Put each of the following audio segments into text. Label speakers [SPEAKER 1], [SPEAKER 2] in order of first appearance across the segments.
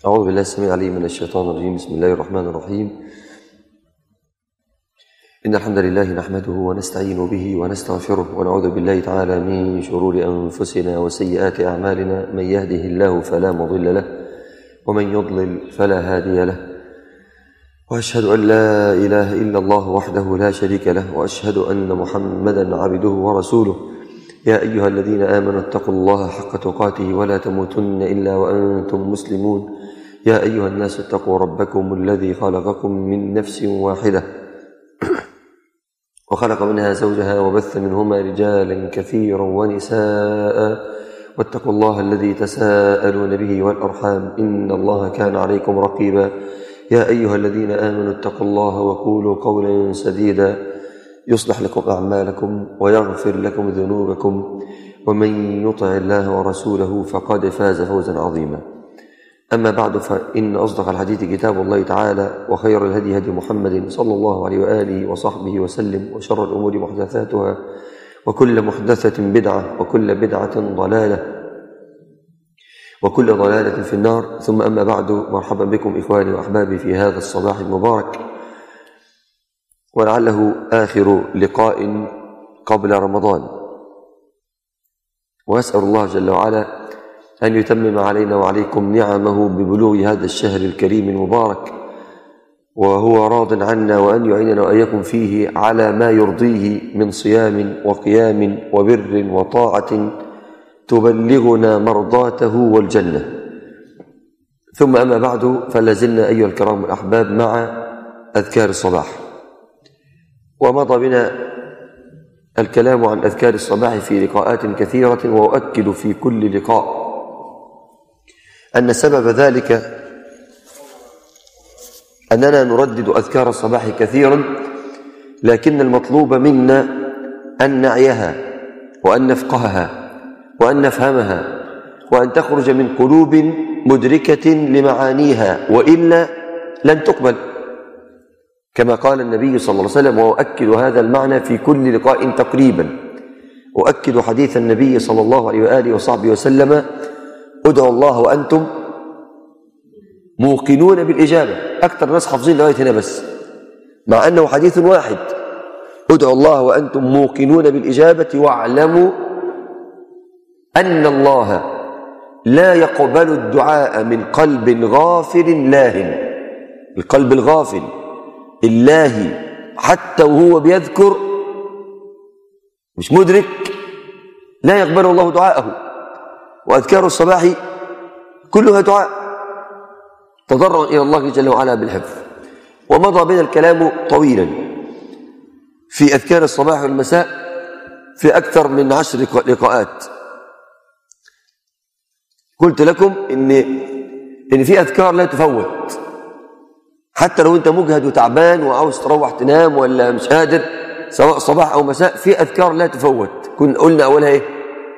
[SPEAKER 1] أعوذ بالله السميع العليم من الشيطان الرجيم. بسم الله الرحمن الرحيم. إن الحمد لله نحمده ونستعين به ونستغفره ونعوذ بالله تعالى من شرور أنفسنا وسيئات أعمالنا. من يهده الله فلا مضل له ومن يضلل فلا هادي له، وأشهد أن لا إله إلا الله وحده لا شريك له، وأشهد أن محمدا عبده ورسوله. يا أيها الذين آمنوا اتقوا الله حق تقاته ولا تموتن إلا وأنتم مسلمون. يا أيها الناس اتقوا ربكم الذي خلقكم من نفس واحدة وخلق منها زوجها وبث منهما رجالا كثيرا ونساء، واتقوا الله الذي تساءلون به والأرحام إن الله كان عليكم رقيبا. يا أيها الذين آمنوا اتقوا الله وقولوا قولا سديدا يصلح لكم أعمالكم ويغفر لكم ذنوبكم، ومن يطع الله ورسوله فقد فاز فوزا عظيما. أما بعد، فإن أصدق الحديث كتاب الله تعالى، وخير الهدي هدي محمد صلى الله عليه وآله وصحبه وسلم، وشر الأمور محدثاتها، وكل محدثة بدعة، وكل بدعة ضلالة، وكل ضلالة في النار. ثم أما بعد، مرحبا بكم إخواني وأحبابي في هذا الصباح المبارك، ولعله آخر لقاء قبل رمضان، وأسأل الله جل وعلا أن يتمم علينا وعليكم نعمه ببلوغ هذا الشهر الكريم المبارك، وهو راض عنا، وأن يعيننا وإياكم فيه على ما يرضيه من صيام وقيام وبر وطاعة تبلغنا مرضاته والجنة. ثم أما بعد، فلازلنا أيها الكرام الأحباب مع أذكار الصباح، ومضى بنا الكلام عن أذكار الصباح في لقاءات كثيرة، وأؤكد في كل لقاء أن سبب ذلك أننا نردد أذكار الصباح كثيرا، لكن المطلوب منا أن نعيها وأن نفقهها وأن نفهمها، وأن تخرج من قلوب مدركة لمعانيها، وإلا لن تقبل، كما قال النبي صلى الله عليه وسلم. وأؤكد هذا المعنى في كل لقاء تقريبا، أؤكد حديث النبي صلى الله عليه وآله وصحبه وسلم: ادعوا الله وأنتم موقنون بالإجابة. أكثر الناس حافظين لغاية هنا بس، مع أنه حديث واحد: ادعوا الله وأنتم موقنون بالإجابة، واعلموا أن الله لا يقبل الدعاء من قلب غافل لاهٍ. القلب الغافل اللاهي حتى وهو بيذكر مش مدرك، لا يقبل الله دعاءه. وأذكار الصباح كلها دعاء، تضرع إلى الله جل وعلا بالحفظ. ومضى بنا الكلام طويلا في أذكار الصباح والمساء في أكثر من 10 لقاءات. قلت لكم إن في أذكار لا تفوت، حتى لو أنت مجهد وتعبان وعاوز تروح تنام ولا مش قادر، سواء صباح أو مساء، في أذكار لا تفوت. قلنا أولها إيه؟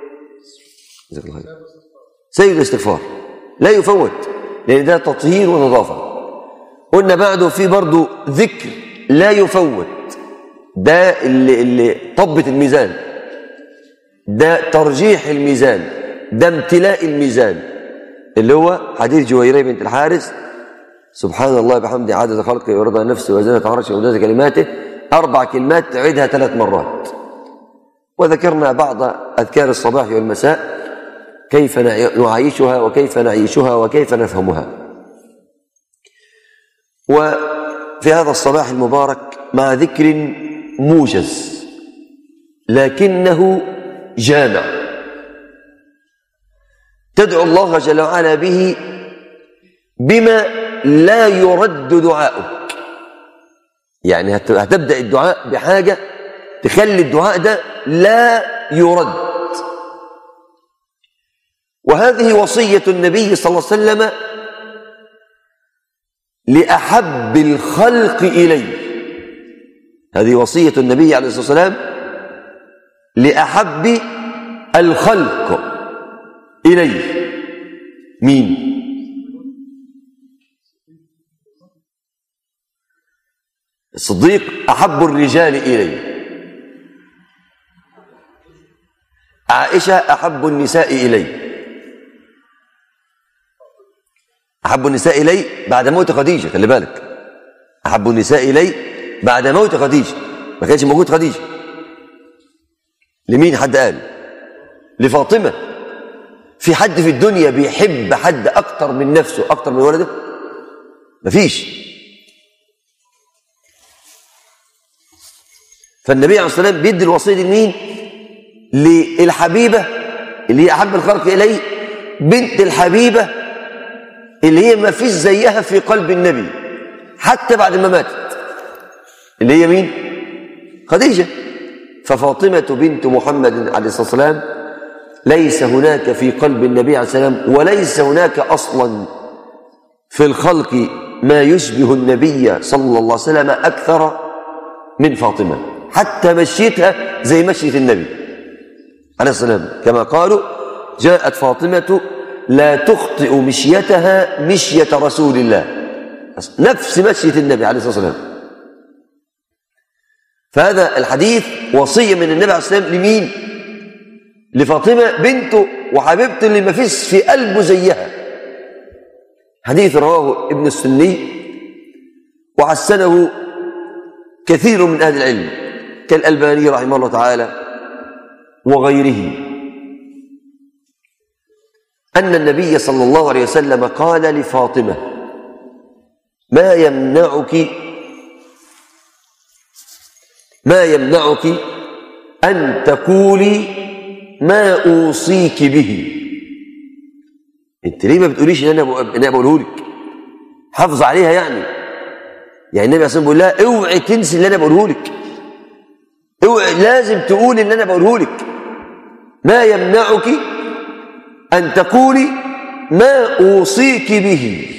[SPEAKER 1] سيد الاستغفار لا يفوت، لأن ده تطهير ونظافة. قلنا بعده في برضو ذكر لا يفوت، ده اللي طبت الميزان، ده ترجيح الميزان، ده امتلاء الميزان، اللي هو حديث جويرية بنت الحارث: سبحان الله بحمده عدد خلقه ورضا نفسه وزنة عرشه ومداد كلماته. 4 كلمات تعيدها 3 مرات. وذكرنا بعض أذكار الصباح والمساء، كيف نعيشها وكيف نعيشها وكيف نفهمها. وفي هذا الصباح المبارك مع ذكر موجز لكنه جامع، تدعو الله جل وعلا به بما لا يرد دعاؤك. يعني هتبدأ الدعاء بحاجة تخلي الدعاء ده لا يرد. وهذه وصية النبي صلى الله عليه وسلم لأحب الخلق إليه. هذه وصية النبي عليه الصلاة والسلام لأحب الخلق إليه. مين؟ الصديق أحب الرجال إليه، عائشة أحب النساء إليه، أحب النساء إلي بعد موت خديجة، خلي بالك، أحب النساء إلي بعد موت خديجة، ما كانش موجود خديجة. لمين حد قال؟ لفاطمة. في حد في الدنيا بيحب حد أكتر من نفسه أكتر من ولده؟ مفيش. فالنبي عليه الصلاة والسلام بيدي الوصية دي لمين؟ للحبيبة اللي هي أحب الخلق إليه، بنت الحبيبة اللي هي ما فيش زيها في قلب النبي حتى بعد ما ماتت، اللي هي مين؟ خديجة. ففاطمة بنت محمد عليه الصلاة والسلام ليس هناك في قلب النبي عليه الصلاة والسلام وليس هناك أصلا في الخلق ما يشبه النبي صلى الله عليه وسلم أكثر من فاطمة، حتى مشيتها زي مشية النبي عليه الصلاة والسلام، كما قالوا جاءت فاطمة لا تخطئ مشيتها مشية رسول الله، نفس مشية النبي عليه الصلاة والسلام. فهذا الحديث وصية من النبي عليه الصلاة والسلام لمين؟ لفاطمة بنته وحبيبته اللي ما فيش في قلبه زيها. حديث رواه ابن السني وحسنه كثير من أهل العلم كالألباني رحمه الله تعالى وغيره، أن النبي صلى الله عليه وسلم قال لفاطمة: ما يمنعك أن تقولي ما أوصيك به؟ أنت ليه ما بتقوليش إن أنا بقوله لك؟ حافظ عليها يعني النبي عليه بيقول لها اوعي تنسي اللي أنا بقوله لك، اوعي لازم تقولي اللي أنا بقوله لك. ما يمنعك أن تقولي ما أوصيك به؟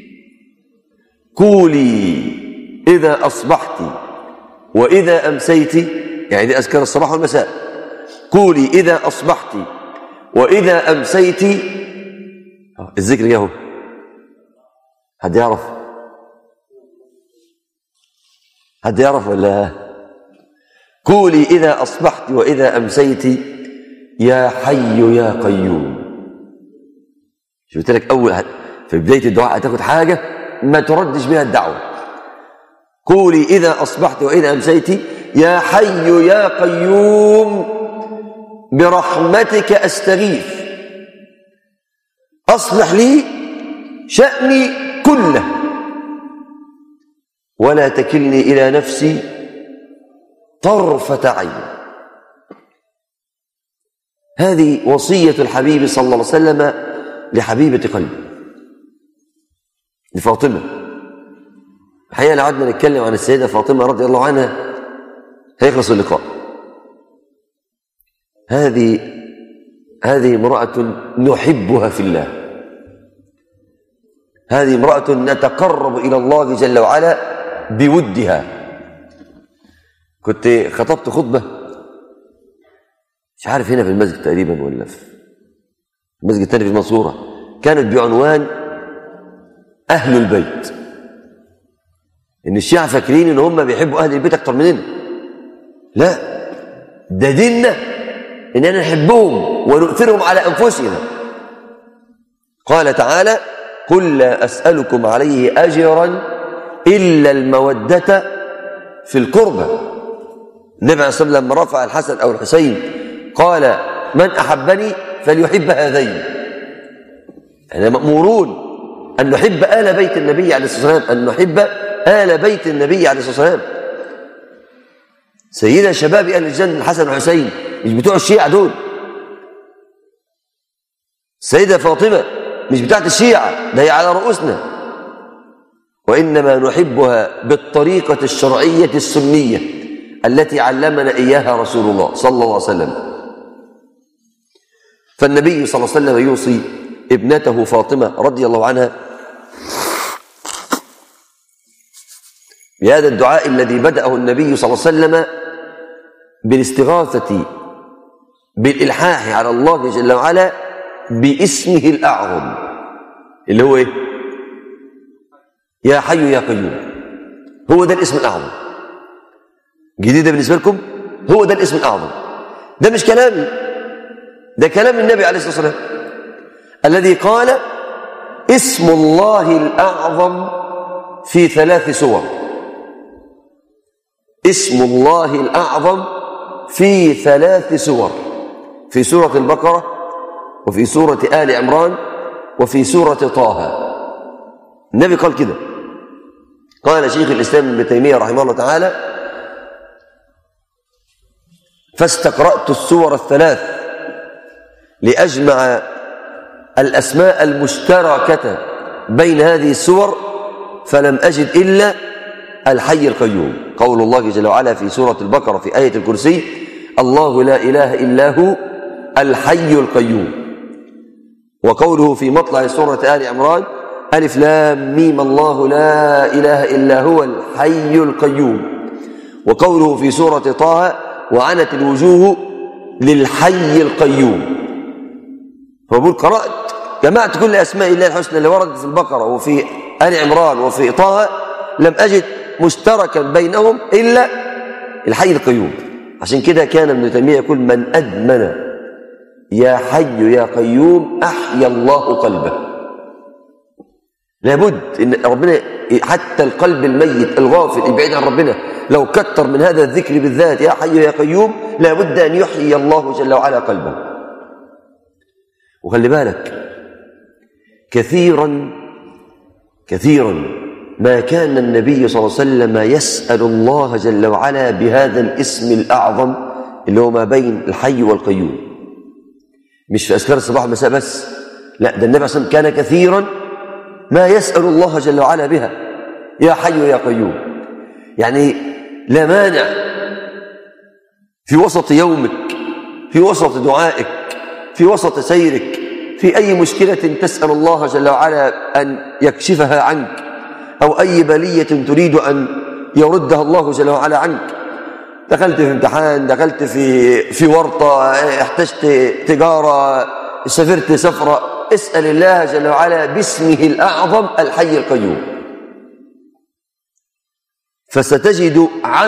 [SPEAKER 1] قولي إذا أصبحت وإذا أمسيت، يعني دي أذكار الصباح والمساء. قولي إذا أصبحت وإذا أمسيت. الذكر جاهو، حد يعرف ولا؟ قولي إذا أصبحت وإذا أمسيت يا حي يا قيوم. شفت لك أول في بداية الدعاء هتاخد حاجة ما تردش بها الدعوة. قولي إذا أصبحت وإذا أمسيت يا حي يا قيوم برحمتك أستغيث أصلح لي شأني كله ولا تكلني إلى نفسي طرفة عين. هذه وصية الحبيب صلى الله عليه وسلم لحبيبة قلبه لفاطمة. الحقيقة لو قعدنا نتكلم عن السيدة فاطمة رضي الله عنها هيخلص اللقاء. هذه امرأة نحبها في الله، هذه امرأة نتقرب إلى الله جل وعلا بودها. كنت خطبت خطبة مش عارف هنا في المسجد تقريبا ولا في المسجد الثاني في المنصورة، كانت بعنوان أهل البيت. إن الشيعة فاكرين إن هم بيحبوا أهل البيت أكتر مننا. لا، ده ديننا إننا نحبهم ونؤثرهم على أنفسنا. قال تعالى: قل لا أسألكم عليه أجرا إلا المودة في القربى. النبي عليه الصلاة والسلام لما رفع الحسن أو الحسين قال: من أحبني فليحب هذين. احنا مأمورون أن نحب آل بيت النبي عليه الصلاة والسلام، أن نحب آل بيت النبي عليه الصلاة والسلام. سيدة شباب أهل الجنة الحسن والحسين، مش بتوع الشيعة دول. السيدة فاطمة مش بتاعت الشيعة، ده هي على رؤوسنا. وإنما نحبها بالطريقة الشرعية السنية التي علمنا إياها رسول الله صلى الله عليه وسلم. فالنبي صلى الله عليه وسلم يوصي ابنته فاطمة رضي الله عنها بهذا الدعاء الذي بدأه النبي صلى الله عليه وسلم بالاستغاثة بالإلحاح على الله جل وعلا باسمه الأعظم اللي هو إيه؟ يا حي يا قيوم. هو ده الاسم الأعظم. جديدة بالنسبة لكم؟ هو ده الاسم الأعظم. ده مش كلامي، ده كلام النبي عليه الصلاة والسلام الذي قال: اسم الله الأعظم في 3 سور. اسم الله الأعظم في 3 سور، في سورة البقرة وفي سورة آل عمران وفي سورة طه. النبي قال كده. قال شيخ الإسلام ابن تيمية رحمه الله تعالى: فاستقرأت السور ال3 لأجمع الأسماء المشتركة بين هذه السور فلم أجد إلا الحي القيوم. قول الله جل وعلا في سورة البقرة في آية الكرسي: الله لا إله إلا هو الحي القيوم. وقوله في مطلع سورة آل عمران: ألف لام ميم الله لا إله إلا هو الحي القيوم. وقوله في سورة طه: وعنت الوجوه للحي القيوم. فبقول قرأت جمعت كل أسماء الله الحسنى اللي وردت في البقرة وفي آل عمران وفي طه، لم أجد مشتركا بينهم إلا الحي القيوم. عشان كده كان ابن تيمية يقول: من أدمن يا حي يا قيوم أحيا الله قلبه. لابد إن ربنا حتى القلب الميت الغافل البعيد عن ربنا لو كتر من هذا الذكر بالذات يا حي يا قيوم لابد أن يحيي الله جل وعلا قلبه. وخلي بالك كثيرا ما كان النبي صلى الله عليه وسلم يسأل الله جل وعلا بهذا الاسم الأعظم اللي هو ما بين الحي والقيوم، مش في أذكار الصباح والمساء بس، لا، ده النبي صلى الله عليه وسلم كان كثيرا ما يسأل الله جل وعلا بها يا حي يا قيوم. يعني لا مانع في وسط يومك، في وسط دعائك، في وسط سيرك، في أي مشكلة تسأل الله جل وعلا أن يكشفها عنك، أو أي بلية تريد أن يردها الله جل وعلا عنك. دخلت في امتحان، دخلت في ورطة، احتجت تجارة، سافرت سفرة، اسأل الله جل وعلا باسمه الأعظم الحي القيوم، فستجد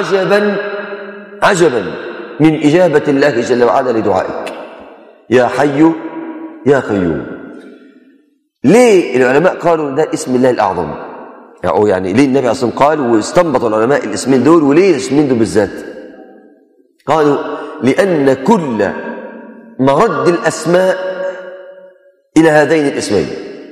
[SPEAKER 1] عجبا من إجابة الله جل وعلا لدعائك يا حي يا قيوم. ليه العلماء قالوا ده اسم الله الأعظم؟ أو يعني ليه النبي أصلا قال واستنبط العلماء الاسمين دول، وليه الاسمين دول بالذات؟ قالوا لأن كل مرد الأسماء إلى هذين الاسمين.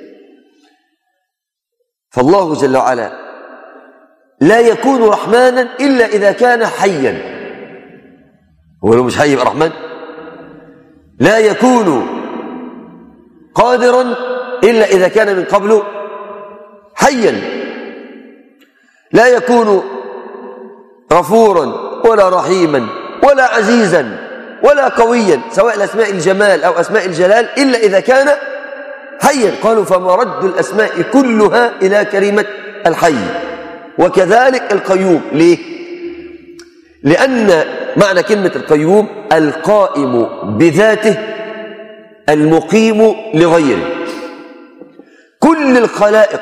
[SPEAKER 1] فالله جل وعلا لا يكون رحمانا إلا إذا كان حيا. هو لو مش حي يبقى رحمن؟ لا يكون قادرا إلا إذا كان من قبله حيا. لا يكون غفورا ولا رحيما ولا عزيزا ولا قويا، سواء الأسماء الجمال أو أسماء الجلال، إلا إذا كان حيا. قالوا فمرد الأسماء كلها إلى كلمة الحي. وكذلك القيوم. ليه؟ لأن معنى كلمة القيوم القائم بذاته المقيم لغيره. كل الخلائق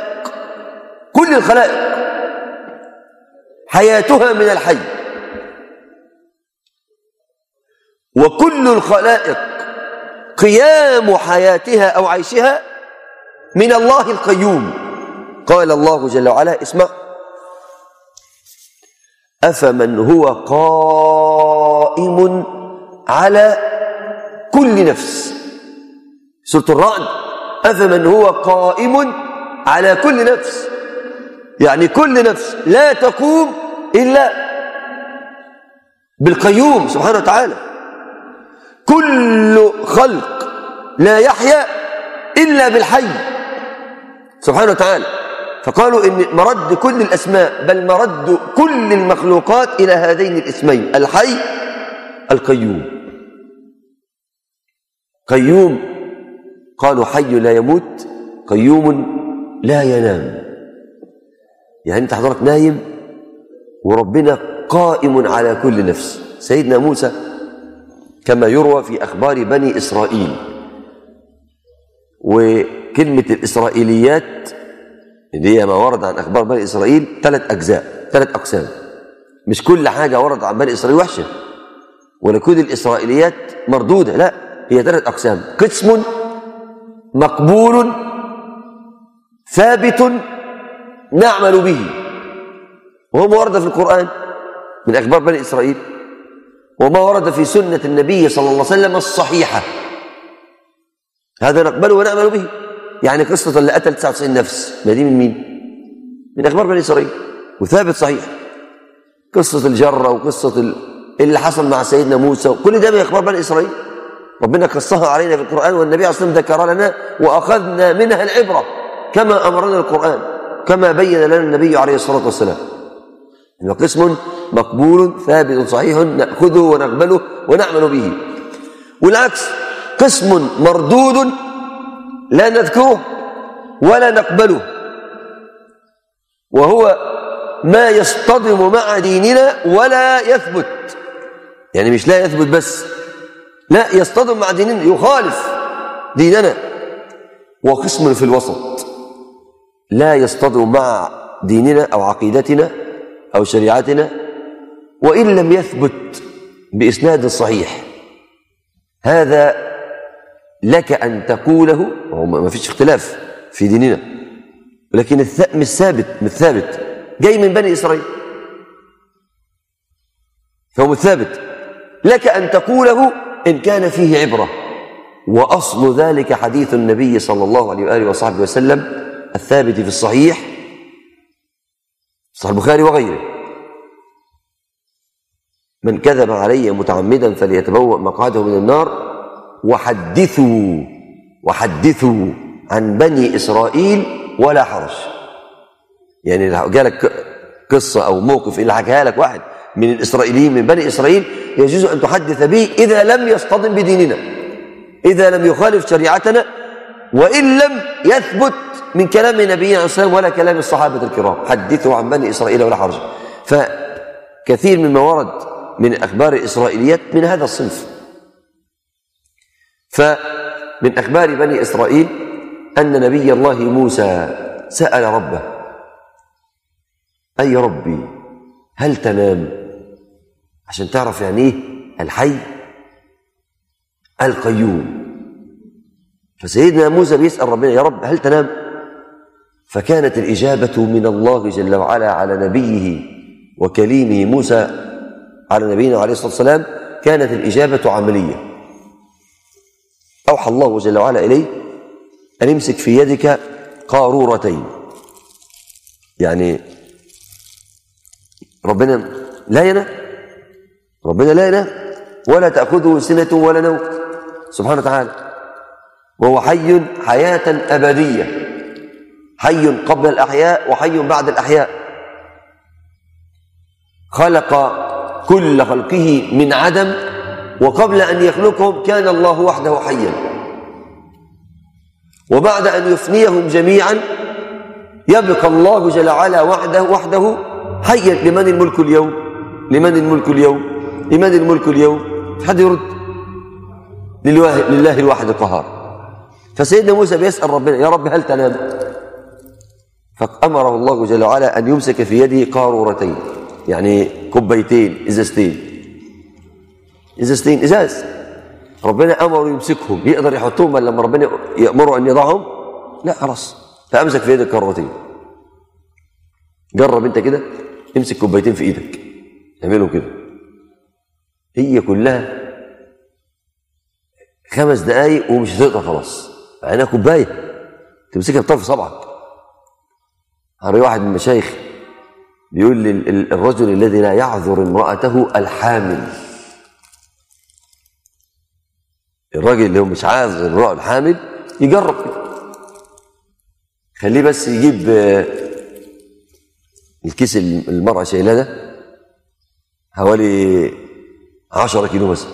[SPEAKER 1] حياتها من الحي، وكل الخلائق قيام حياتها أو عيشها من الله القيوم. قال الله جل وعلا: اسمع: أفمن هو قائم على كل نفس. سورة الرعد: أفمن هو قائم على كل نفس، يعني كل نفس لا تقوم إلا بالقيوم سبحانه وتعالى. كل خلق لا يحيا إلا بالحي سبحانه وتعالى. فقالوا إن مرد كل الأسماء، بل مرد كل المخلوقات إلى هذين الاسمين الحي القيوم. قيوم قالوا حي لا يموت، قيوم لا ينام. يعني أنت حضرتك نايم وربنا قائم على كل نفس. سيدنا موسى كما يروى في أخبار بني إسرائيل، وكلمة الإسرائيليات اللي هي ما ورد عن أخبار بني إسرائيل 3 أجزاء، 3 أقسام. مش كل حاجة ورد عن بني إسرائيل وحشة، ولا كل الإسرائيليات مردودة، لا، هي 3 أقسام: قسم مقبول ثابت نعمل به، وهو ورد في القرآن من أخبار بني إسرائيل، وما ورد في سنة النبي صلى الله عليه وسلم الصحيحة، هذا نقبله ونعمل به. يعني قصة اللي قتل 99 نفس، ما دي من مين؟ من أخبار بني إسرائيل، وثابت صحيح. قصة الجرة وقصة اللي حصل مع سيدنا موسى، كل ده من أخبار بني إسرائيل، ربنا قصها علينا في القرآن، والنبي عليه الصلاة والسلام ذكر لنا وأخذنا منها العبرة كما أمرنا القرآن، كما بين لنا النبي عليه الصلاة والسلام. إنه قسم مقبول ثابت صحيح نأخذه ونقبله ونعمل به، والعكس قسم مردود لا نذكره ولا نقبله، وهو ما يصطدم مع ديننا ولا يثبت. يعني مش لا يثبت بس، لا يصطدم مع ديننا، يخالف ديننا. وقسم في الوسط لا يصطدم مع ديننا أو عقيدتنا أو شريعتنا، وإن لم يثبت بإسناد صحيح. هذا لك أن تقوله، ما فيش اختلاف في ديننا، ولكن مش ثابت جاي من بني إسرائيل، فهو مثابت لك أن تقوله إن كان فيه عبرة. وأصل ذلك حديث النبي صلى الله عليه وآله وصحبه وسلم الثابت في الصحيح، صحيح البخاري وغيره: من كذب علي متعمدا فليتبوأ مقعده من النار، وحدثوا عن بني إسرائيل ولا حرج. يعني لو جالك قصة أو موقف اللي حكاها لك واحد من الإسرائيليين من بني إسرائيل، يجوز أن تحدث به إذا لم يصطدم بديننا، إذا لم يخالف شريعتنا، وإن لم يثبت من كلام نبينا عليه الصلاة والسلام ولا كلام الصحابة الكرام. حدثوا عن بني إسرائيل ولا حرج. فكثير مما ورد من أخبار الإسرائيليات من هذا الصنف. فمن أخبار بني إسرائيل أن نبي الله موسى سأل ربه: أي ربي هل تنام؟ عشان تعرف يعني إيه الحي القيوم. فسيدنا موسى بيسأل ربنا: يا رب هل تنام؟ فكانت الإجابة من الله جل وعلا على نبيه وكليمه موسى، على نبينا عليه الصلاة والسلام، كانت الإجابة عملية. أوحى الله جل وعلا إليه أن يمسك في يدك قارورتين. يعني ربنا لا ينام ولا تأخذه سنة ولا نوم سبحانه وتعالى، وهو حي حياة أبدية، حي قبل الأحياء وحي بعد الأحياء. خلق كل خلقه من عدم، وقبل أن يخلقهم كان الله وحده حيا، وبعد أن يفنيهم جميعا يبقى الله جل وعلا وحده حيا. لمن الملك اليوم؟ لمن الملك اليوم؟ لمن الملك اليوم؟ حد يرد؟ لله الواحد القهار. فسيدنا موسى بيسأل ربنا: يا رب هل تنام؟ فأمره الله جل وعلا أن يمسك في يده قارورتين، يعني كوبايتين، إزازتين إزاز. ربنا أمره يمسكهم، يقدر يحطهم لما ربنا يأمره أن يضعهم؟ لا، خلاص. فأمسك في يدك قارورتين. جرب أنت كده، امسك كوبايتين في إيدك، اعملهم كده، هي كلها 5 دقايق ومش هتقدر خلاص. عينها كوباية تمسكها بطرف صبعك. هري واحد من المشايخ بيقول الرجل الذي لا يعذر امرأته الحامل، الراجل اللي هو مش عاذر امرأته الحامل يجرب كده، خليه بس يجيب الكيس المرأة شايلاه ده حوالي 10 كيلو مثلا،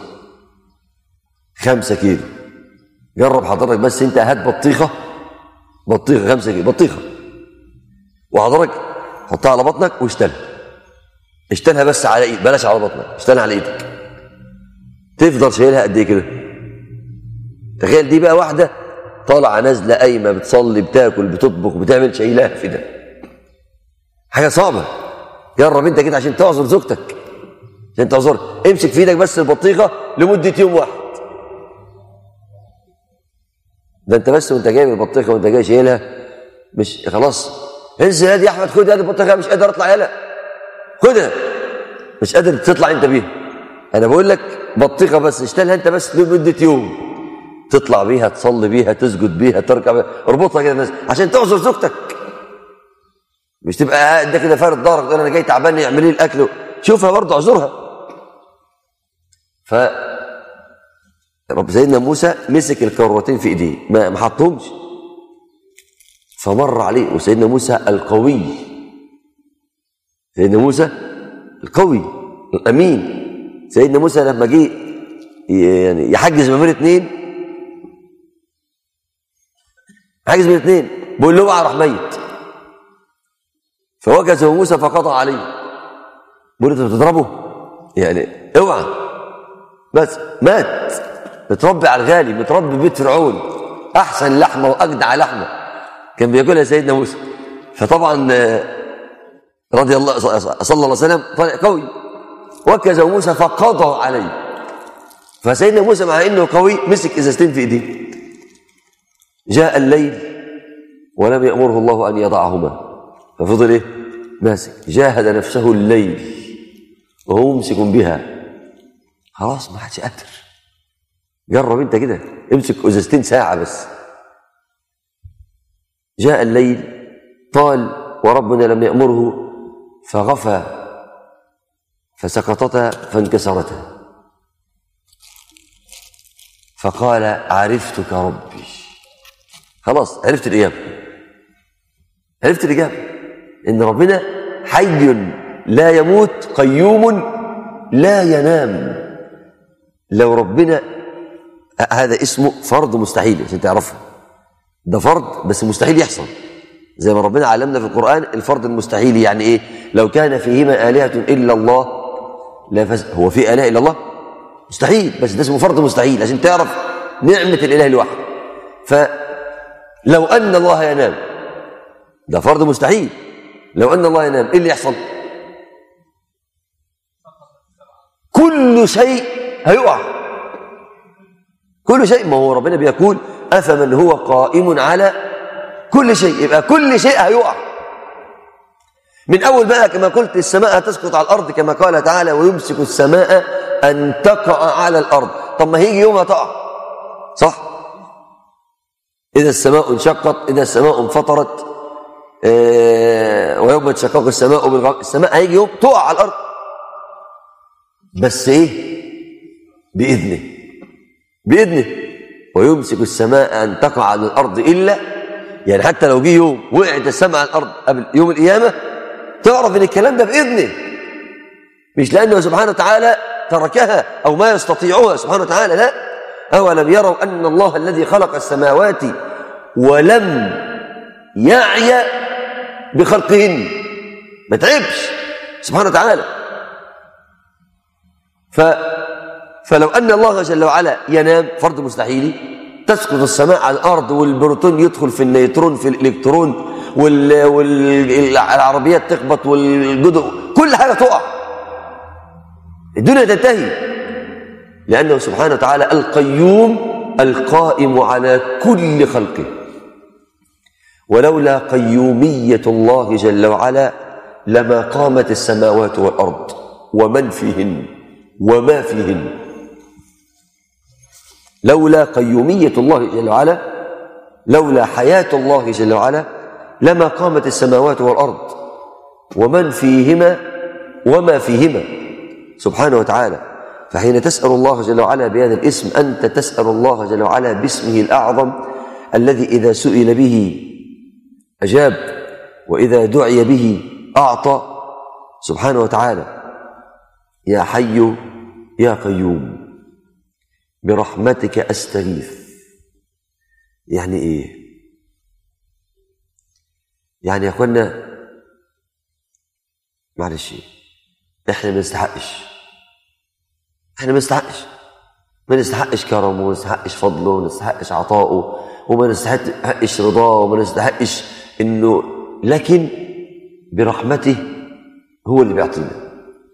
[SPEAKER 1] 5 كيلو. جرب حضرتك بس انت، هات بطيخة 5 كيلو بطيخة، وحضرتك حطها على بطنك اشتلها بس على ايدك، بلاش على بطنك، اشتلها على ايدك، تفضل شايلها قد ايه كده؟ تخيل دي بقى واحدة طالعة نازلة قايمة بتصلي بتاكل بتطبخ بتعمل، شايلها في ده، حاجة صعبة. جرب انت كده عشان تعذر زوجتك، عشان تعذر. امسك في ايدك بس البطيخة لمدة يوم واحد، ده انت بس وانت جايب البطيخة وانت جاي شايلها مش خلاص انزل يا احمد، خد هذه البطيخه، مش قادر اطلع، يلا خدها، مش قادر تطلع انت بيها. انا بقول لك بطيخه بس اشتغلها انت بس لمده يوم، تطلع بيها، تصلي بيها، تسجد بيها، تركع بيها، اربطها كده بس عشان تعذر زوجتك. مش تبقى قاعد كده فارد ظهرك تقول انا جاي تعبان اعمل لي الاكل، شوفها برضه اعذرها. ف رب سيدنا موسى مسك الكروتين في ايديه، ما حطهمش، فمر عليه. وسيدنا موسى القوي، سيدنا موسى القوي الامين. سيدنا موسى لما جه يعني يحجز ما بين اثنين، حاجز بين اثنين، بيقول له اوعى، راح ميت. فوكزه موسى فقضى عليه، بيقول له انت بتضربه يعني اوعى، بس مات. متربي على الغالي، متربي بيت فرعون، احسن لحمه واجدع لحمه كان بياكلها سيدنا موسى. فطبعا رضي الله صلى الله عليه وسلم طالع قوي. وكزه موسى فقضى عليه. فسيدنا موسى مع انه قوي مسك ازازتين في ايديه. جاء الليل ولم يأمره الله ان يضعهما، ففضل ايه؟ ماسك. جاهد نفسه الليل وهو ممسك بها، خلاص ما حدش قادر. جرب انت كده، امسك ازازتين ساعه بس. جاء الليل طال وربنا لم يأمره، فغفى فسقطتا فانكسرتا، فقال عرفتك ربي. خلاص عرفت الإجابة، عرفت الإجابة إن ربنا حي لا يموت، قيوم لا ينام. لو ربنا، هذا اسمه فرض مستحيل عشان تعرفه، ده فرض بس مستحيل يحصل. زي ما ربنا علمنا في القرآن الفرض المستحيل، يعني ايه؟ لو كان فيهما آلهة إلا الله هو في آلهة إلا الله؟ مستحيل، بس ده اسمه فرض مستحيل عشان تعرف نعمة الإله الواحد. فلو أن الله ينام، ده فرض مستحيل. لو أن الله ينام إيه اللي يحصل؟ كل شيء هيقع، كل شيء. ما هو ربنا بيقول أفمن هو قائم على كل شيء، يبقى كل شيء هيقع. من أول بقى كما قلت السماء هتسقط على الأرض كما قال تعالى ويمسك السماء أن تقع على الأرض. طب ما هيجي يوم هتقع، صح؟ إذا السماء انشقت، إذا السماء انفطرت، ويوم تشقق السماء بالغمام، السماء هيجي يوم تقع على الأرض، بس إيه؟ بإذنه، بإذنه. ويمسك السماء أن تقع على الأرض إلا، يعني حتى لو جه يوم وقعت السماء على الأرض قبل يوم القيامة تعرف إن الكلام ده بإذنه، مش لأنه سبحانه وتعالى تركها أو ما يستطيعها سبحانه وتعالى، لا. أولم يروا أن الله الذي خلق السماوات ولم يعي بخلقهن، ما تعبش سبحانه وتعالى. فلو أن الله جل وعلا ينام فرض مستحيلي، تسقط السماء على الأرض والبروتون يدخل في النيوترون في الإلكترون والعربيات تخبط والجدر، كل حاجة تقع، الدنيا تنتهي. لأنه سبحانه وتعالى القيوم القائم على كل خلقه. ولولا قيومية الله جل وعلا لما قامت السماوات والأرض ومن فيهن وما فيهن. لولا قيومية الله جل وعلا، لولا حياة الله جل وعلا لما قامت السماوات والأرض ومن فيهما وما فيهما سبحانه وتعالى. فحين تسأل الله جل وعلا بهذا الاسم أنت تسأل الله جل وعلا باسمه الأعظم الذي إذا سئل به أجاب وإذا دعي به أعطى سبحانه وتعالى. يا حي يا قيوم برحمتك أستغيث. يعني إيه؟ يعني يا أخوانا معلش إحنا ما نستحقش، إحنا ما نستحقش كرمه، وما نستحقش فضله، وما نستحقش عطاؤه، وما نستحقش رضاه، وما نستحقش إنه، لكن برحمته هو اللي بيعطينا.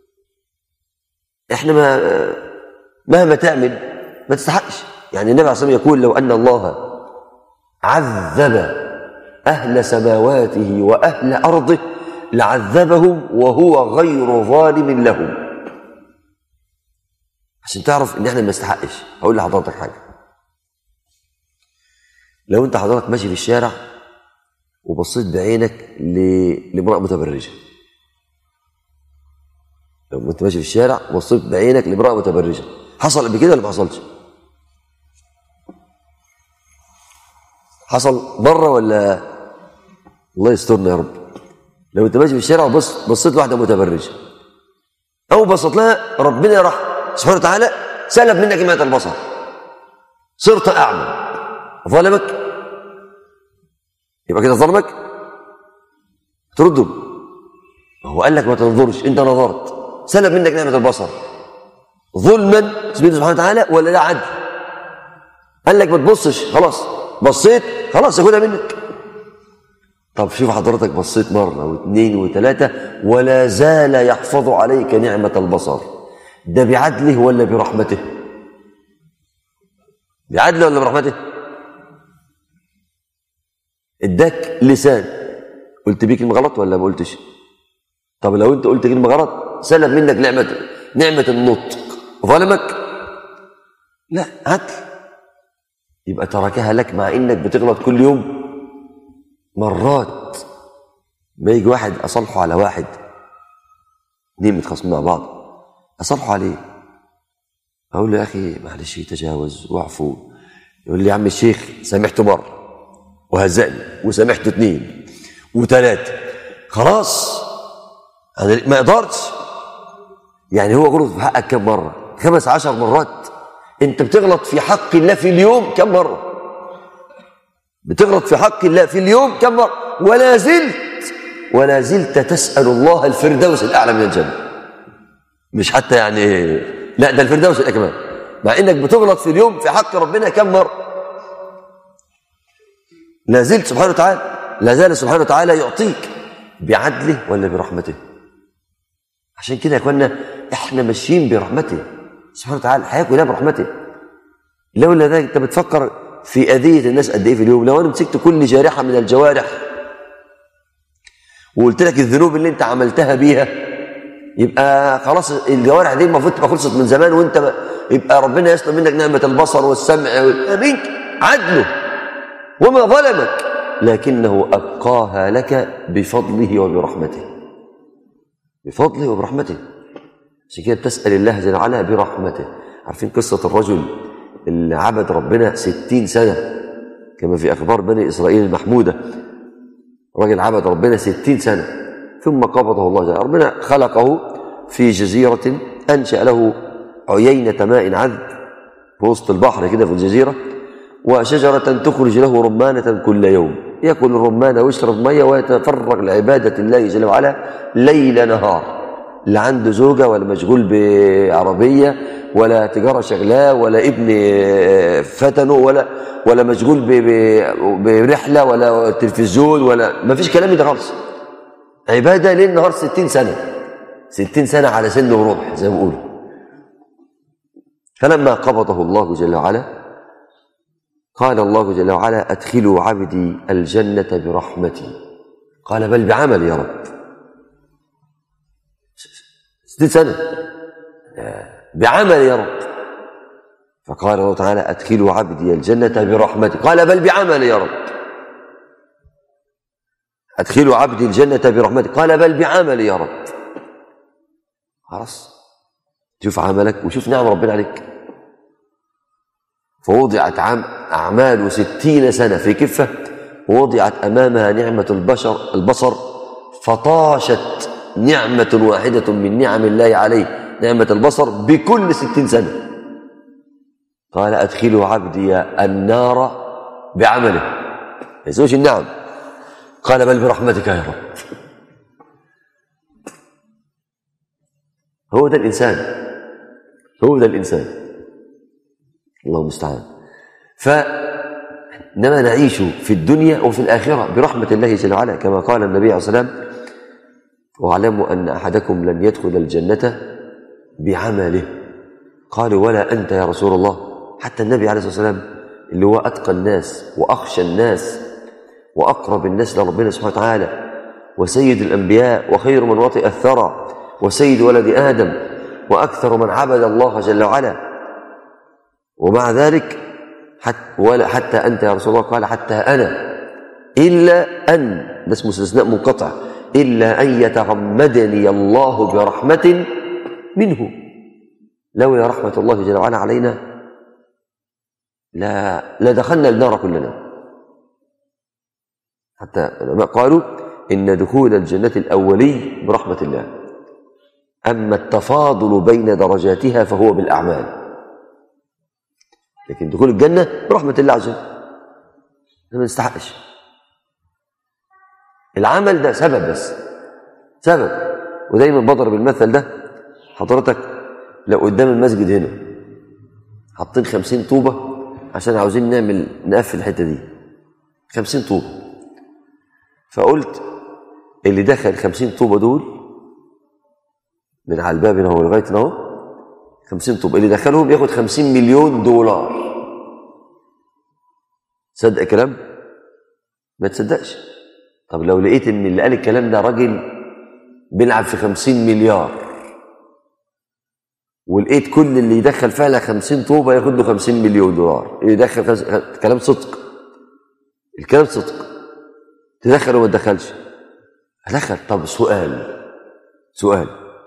[SPEAKER 1] إحنا مهما تعمل ما تستحقش. يعني النبي عليه الصلاة والسلام يقول لو أن الله عذب أهل سماواته وأهل أرضه لعذبهم وهو غير ظالم لهم. عشان تعرف إن إحنا ما نستحقش. هقول لحضرتك حاجة. لو أنت حضرتك ماشي في الشارع وبصيت بعينك لامرأة متبرجة، لو أنت ماشي في الشارع وبصيت بعينك لامرأة متبرجة، حصل قبل كده ولا ما حصلش؟ حصل مرة ولا؟ الله يسترنا يا رب. لو انت ماشي في الشارع وبصيت لواحده متبرجه او بصيت لها، ربنا راح سبحانه وتعالى سلب منك نعمة البصر، صرت اعمى. ظلمك؟ يبقى كده ظلمك؟ ترده. هو قال لك ما تنظرش، انت نظرت، سلب منك نعمة البصر ظلما سبحانه وتعالى ولا لا عدل؟ قال لك ما تبصش، خلاص بصيت خلاص ياخدها منك. طب شوف حضرتك بصيت مرة واثنين وثلاثة ولا زال يحفظ عليك نعمة البصر، ده بعدله ولا برحمته؟ بعدله ولا برحمته؟ اداك لسان، قلت بيه كلمة غلط ولا ما قلتش؟ طب لو انت قلت كلمة غلط سلب منك نعمة النطق، ظلمك؟ لا، عدل. يبقى تركها لك مع انك بتغلط كل يوم مرات. ما يجي واحد اصالحه على واحد، اتنين متخاصمين مع بعض، اصالحه عليه، اقول له يا اخي معلش تجاوز واعفو. يقول لي يا عم الشيخ سامحته مره وهزقني وسامحته اثنين وثلاثه، خلاص انا ما اقدرش. يعني هو غلط في حقك كم مره؟ 15 مرات. انت بتغلط في حق الله في اليوم كم مره؟ بتغلط في حق الله في اليوم كم مرة؟ ولا زلت تسأل الله الفردوس الأعلى من الجنة. مش حتى يعني، لا ده الفردوس الأعلى كمان، مع إنك بتغلط في اليوم في حق ربنا كم مرة؟ لا زلت سبحانه وتعالى، لا زال سبحانه وتعالى يعطيك بعدله ولا برحمته. عشان كده يا اخوانا احنا ماشيين برحمته سبحانه وتعالى، الحياة كلها برحمته. لولا ذلك انت بتفكر في أذية الناس قد ايه في اليوم. لو انا مسكت كل جارحة من الجوارح وقلت لك الذنوب اللي انت عملتها بيها، يبقى خلاص الجوارح دي المفروض تبقى خلصت من زمان، وانت يبقى ربنا يسلب منك نعمة البصر والسمع منك عدله، وما ظلمك لكنه أبقاها لك بفضله وبرحمته، بفضله وبرحمته. عشان كده بتسأل الله جل وعلا برحمته. عارفين قصة الرجل اللي عبد ربنا 60 سنة كما في أخبار بني إسرائيل المحمودة؟ راجل عبد ربنا 60 سنة ثم قبضه الله جل وعلا. ربنا خلقه في جزيرة، أنشأ له عيينة ماء عذب في وسط البحر كده في الجزيرة، وشجرة تخرج له رمانة كل يوم، يأكل الرمان ويشرب مية ويتفرغ لعبادة الله جل وعلا ليل نهار. لا عنده زوجة ولا مشغول بعربية ولا تجارة شغلاه ولا ابن فتنه ولا مشغول برحلة ولا تلفزيون ولا ما فيش كلام ده خالص. عبادة ليل نهار 60 سنة، 60 سنة على سن ورمح زي ما بيقولوا. فلما قبضه الله جل وعلا قال الله جل وعلا أدخلوا عبدي الجنة برحمتي. قال بل بعمل يا رب. 60 سنة بعمل يا رب. فقال الله تعالى أدخلوا عبدي الجنة برحمتي. قال بل بعمل يا رب. أدخلوا عبدي الجنة برحمتي. قال بل بعمل يا رب. خلاص شوف عملك وشوف نعم ربنا عليك. فوضعت أعمال 60 سنة في كفة، ووضعت أمامها نعمة البصر، فطاشت نعمة واحدة من نعم الله عليه نعمة البصر بكل 60 سنة. قال أدخلوا عبدي النار بعمله، ما يسويش النعم. قال بل برحمتك يا رب. هو ده الإنسان، هو ده الإنسان، الله المستعان. فإنما نعيش في الدنيا وفي الآخرة برحمة الله جل وعلا، كما قال النبي عليه الصلاة والسلام واعلموا أن أحدكم لن يدخل الجنة بعمله. قالوا ولا أنت يا رسول الله؟ حتى النبي عليه الصلاة والسلام اللي هو أتقى الناس وأخشى الناس وأقرب الناس لربنا سبحانه وتعالى، وسيد الأنبياء، وخير من وطئ الثرى، وسيد ولد آدم، وأكثر من عبد الله جل وعلا. ومع ذلك حتى أنت يا رسول الله، قال حتى أنا، إلا أن، ده اسمه استثناء منقطع، إلا أن يتغمدني الله برحمة منه. لولا رحمة الله جل وعلا علينا لا دخلنا النار كلنا. حتى العلماء قالوا إن دخول الجنة الأولي برحمة الله، أما التفاضل بين درجاتها فهو بالأعمال، لكن دخول الجنة برحمة الله عز وجل، ما نستحقش. العمل ده سبب، بس سبب. ودايما بضرب المثل ده، حضرتك لو قدام المسجد هنا حاطين 50 طوبة عشان عاوزين نقفل الحتة دي، 50 طوبة، فقلت اللي دخل 50 طوبة دول من على الباب هنا هو لغاية هنا 50 طوبة، اللي دخلهم ياخد 50 مليون دولار. تصدق كلام؟ ما تصدقش. طب لو لقيت ان اللي قال الكلام ده راجل بيلعب في 50 مليار، ولقيت كل اللي يدخل فعلا 50 طوبة ياخد له 50 مليون دولار، اللي يدخل كلام صدق، الكلام صدق، تدخل وما تدخلش؟ هدخل. طب سؤال،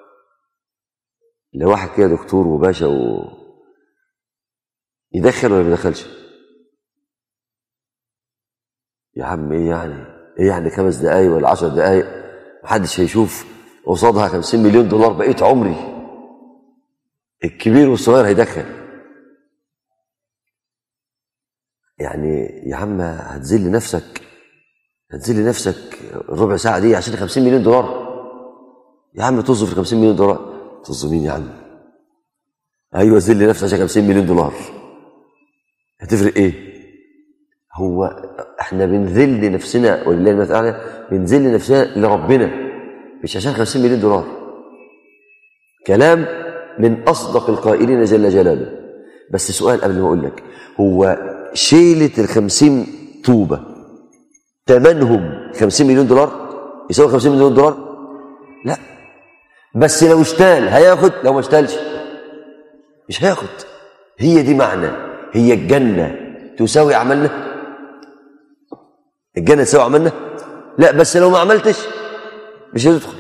[SPEAKER 1] لو واحد كده دكتور وباشا يدخل ولا ما يدخلش؟ يا عم ايه يعني 5 دقايق ولا 10 دقايق محدش هيشوف قصادها 50 مليون دولار بقيت عمري. الكبير والصغير هيدخل. يعني يا عم هتذل نفسك ربع ساعة دي عشان 50 مليون دولار؟ يا عم طز في 50 مليون دولار. طز مين يا عم؟ ايوه ذل نفسك عشان 50 مليون دولار، هتفرق ايه؟ هو احنا بنذل نفسنا ولله المثل الاعلى، بنذل نفسنا لربنا مش عشان 50 مليون دولار. كلام من اصدق القائلين جل جلاله. بس سؤال قبل ما اقول لك، هو شيلة ال50 طوبة ثمنهم 50 مليون دولار؟ يساوي 50 مليون دولار؟ لا، بس لو اشتال هياخد، لو ما اشتالش مش هياخد. هي دي معنى، هي الجنة تساوي عملنا؟ الجنة تساوي عملنا؟ لا، بس لو ما عملتش مش هتدخل.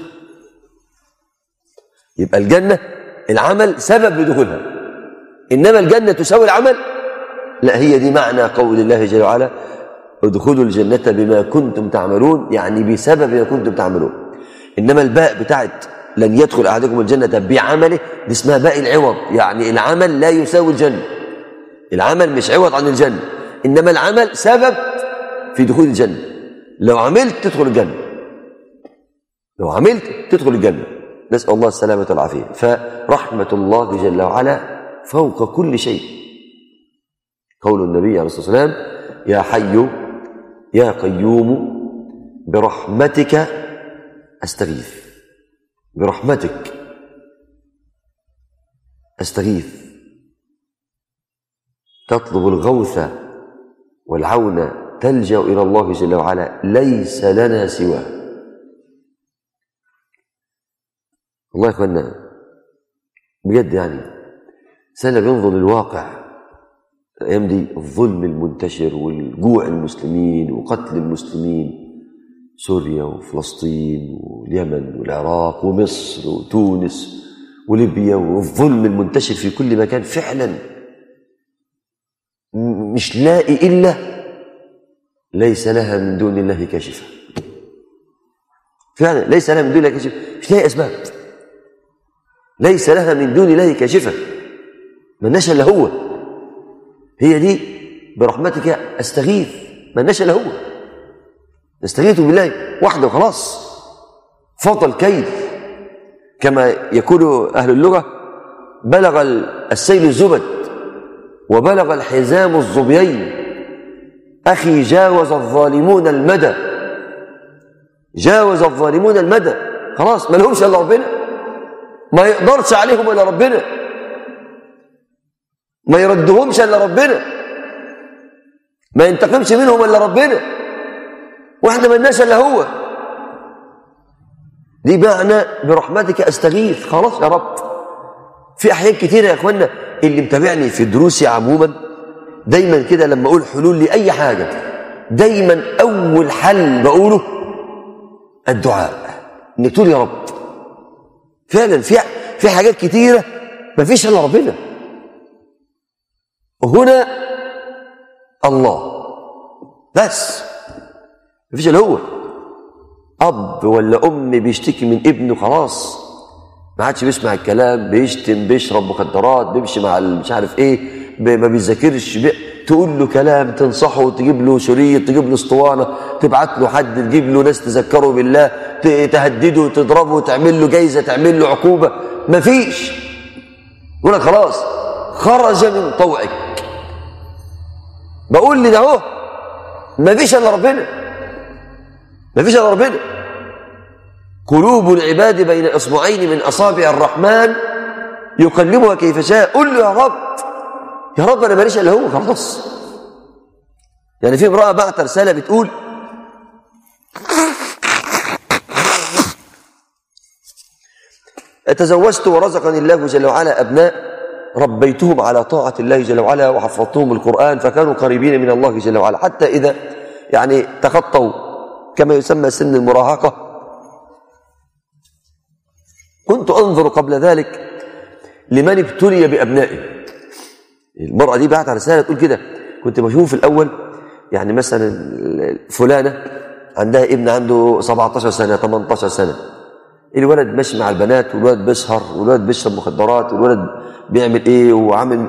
[SPEAKER 1] يبقى الجنة العمل سبب لدخولها، إنما الجنة تساوي العمل؟ لا، هي دي معنى قول الله جل وعلا ادخلوا الجنة بما كنتم تعملون، يعني بسبب ما كنتم تعملون. إنما الباء بتاعت لن يدخل أحدكم الجنة بعمله دي اسمها باء العوض، يعني العمل لا يساوي الجنة، العمل مش عوض عن الجنة، إنما العمل سبب في دخول الجنة. لو عملت تدخل الجنة، لو عملت تدخل الجنة، نسأل الله السلامة والعافية. فرحمة الله جل وعلا فوق كل شيء. قول النبي عليه الصلاة والسلام يا حي يا قيوم برحمتك أستغيث، برحمتك أستغيث، تطلب الغوث والعون، تلجأ إلى الله جل وعلا، ليس لنا سواه. والله يا اخوانا بجد، يعني سنة بينظر للواقع الأيام دي، الظلم المنتشر والجوع المسلمين وقتل المسلمين، سوريا وفلسطين واليمن والعراق ومصر وتونس وليبيا، والظلم المنتشر في كل مكان، فعلا مش لاقي إلا ليس لها من دون الله كاشفة. فعلا ليس لها من دون الله كاشفة، مش لاقي أسباب، ليس لها من دون الله كاشفة، من نشأ إلا هو. هي دي برحمتك أستغيث، من نشأ إلا هو، نستغيث بالله وحده وخلاص. فوق الكيل كما يقول أهل اللغة، بلغ السيل الزبد وبلغ الحزام الظبيين، أخي جاوز الظالمون المدى، جاوز الظالمون المدى، خلاص ما لهمش إلا ربنا، ما يقدرش عليهم إلا ربنا، ما يردهمش إلا ربنا، ما ينتقمش منهم إلا ربنا. واحنا ما لناش الا هو. دي معنى برحمتك استغيث. خلاص يا رب. في احيان كتيره يا اخوانا، اللي متابعني في دروسي عموما دايما كده لما اقول حلول لاي حاجه، دايما اول حل بقوله الدعاء، انك تقول يا رب. فعلا في حاجات كتيره ما فيش الا ربنا. وهنا الله بس، ما فيش الا هو. اب ولا ام بيشتكي من ابنه خلاص ما عادش بيسمع الكلام، بيشتم، بيشرب مخدرات، بيمشي مع مش عارف ايه، ما بيذاكرش، تقول له كلام، تنصحه، تجيب له شريط، تجيب له اسطوانه، تبعت له حد، تجيب له ناس تذكره بالله، تهدده، تضربه، تعمل له جايزه، تعمل له عقوبه، مفيش. يقول لك خلاص خرج من طوعك. بقول لي ده اهو مفيش الا ربنا، مفيش الا ربنا. قلوب العباد بين اصبعين من اصابع الرحمن يقلبها كيف شاء. قل له يا رب، يا رب انا ماليش الا هو. خلاص. يعني في امراه بعت رساله بتقول تزوجت ورزقني الله جل وعلا ابناء ربيتهم على طاعه الله جل وعلا وحفظتهم القران فكانوا قريبين من الله جل وعلا، حتى اذا يعني تخطوا كما يسمى سن المراهقه كنت انظر قبل ذلك لمن ابتلي بابنائه. المرأة دي بعت رسالة تقول كده، كنت بشوف الأول يعني مثلا فلانة عندها ابن عنده 17 سنة 18 سنة، الولد ماشي مع البنات والولد بيسهر والولد بيشرب مخدرات والولد بيعمل ايه وعامل.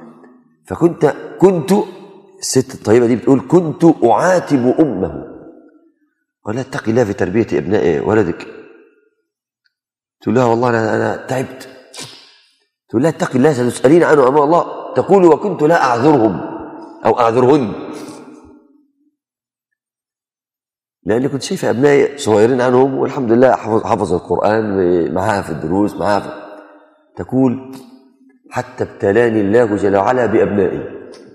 [SPEAKER 1] فكنت الست الطيبة دي بتقول كنت أعاتب أمه ولا اتقي الله في تربية ابناء ولدك. تقول لها والله أنا تعبت. تقول لها اتقي الله ستسألين عنه أمام الله. تقول وكنت لا أعذرهم أو أعذرهن، لأني كنت شايفة أبنائي صغيرين عنهم والحمد لله حفظ القرآن معها في الدروس معها تقول حتى ابتلاني الله جل وعلا بأبنائي.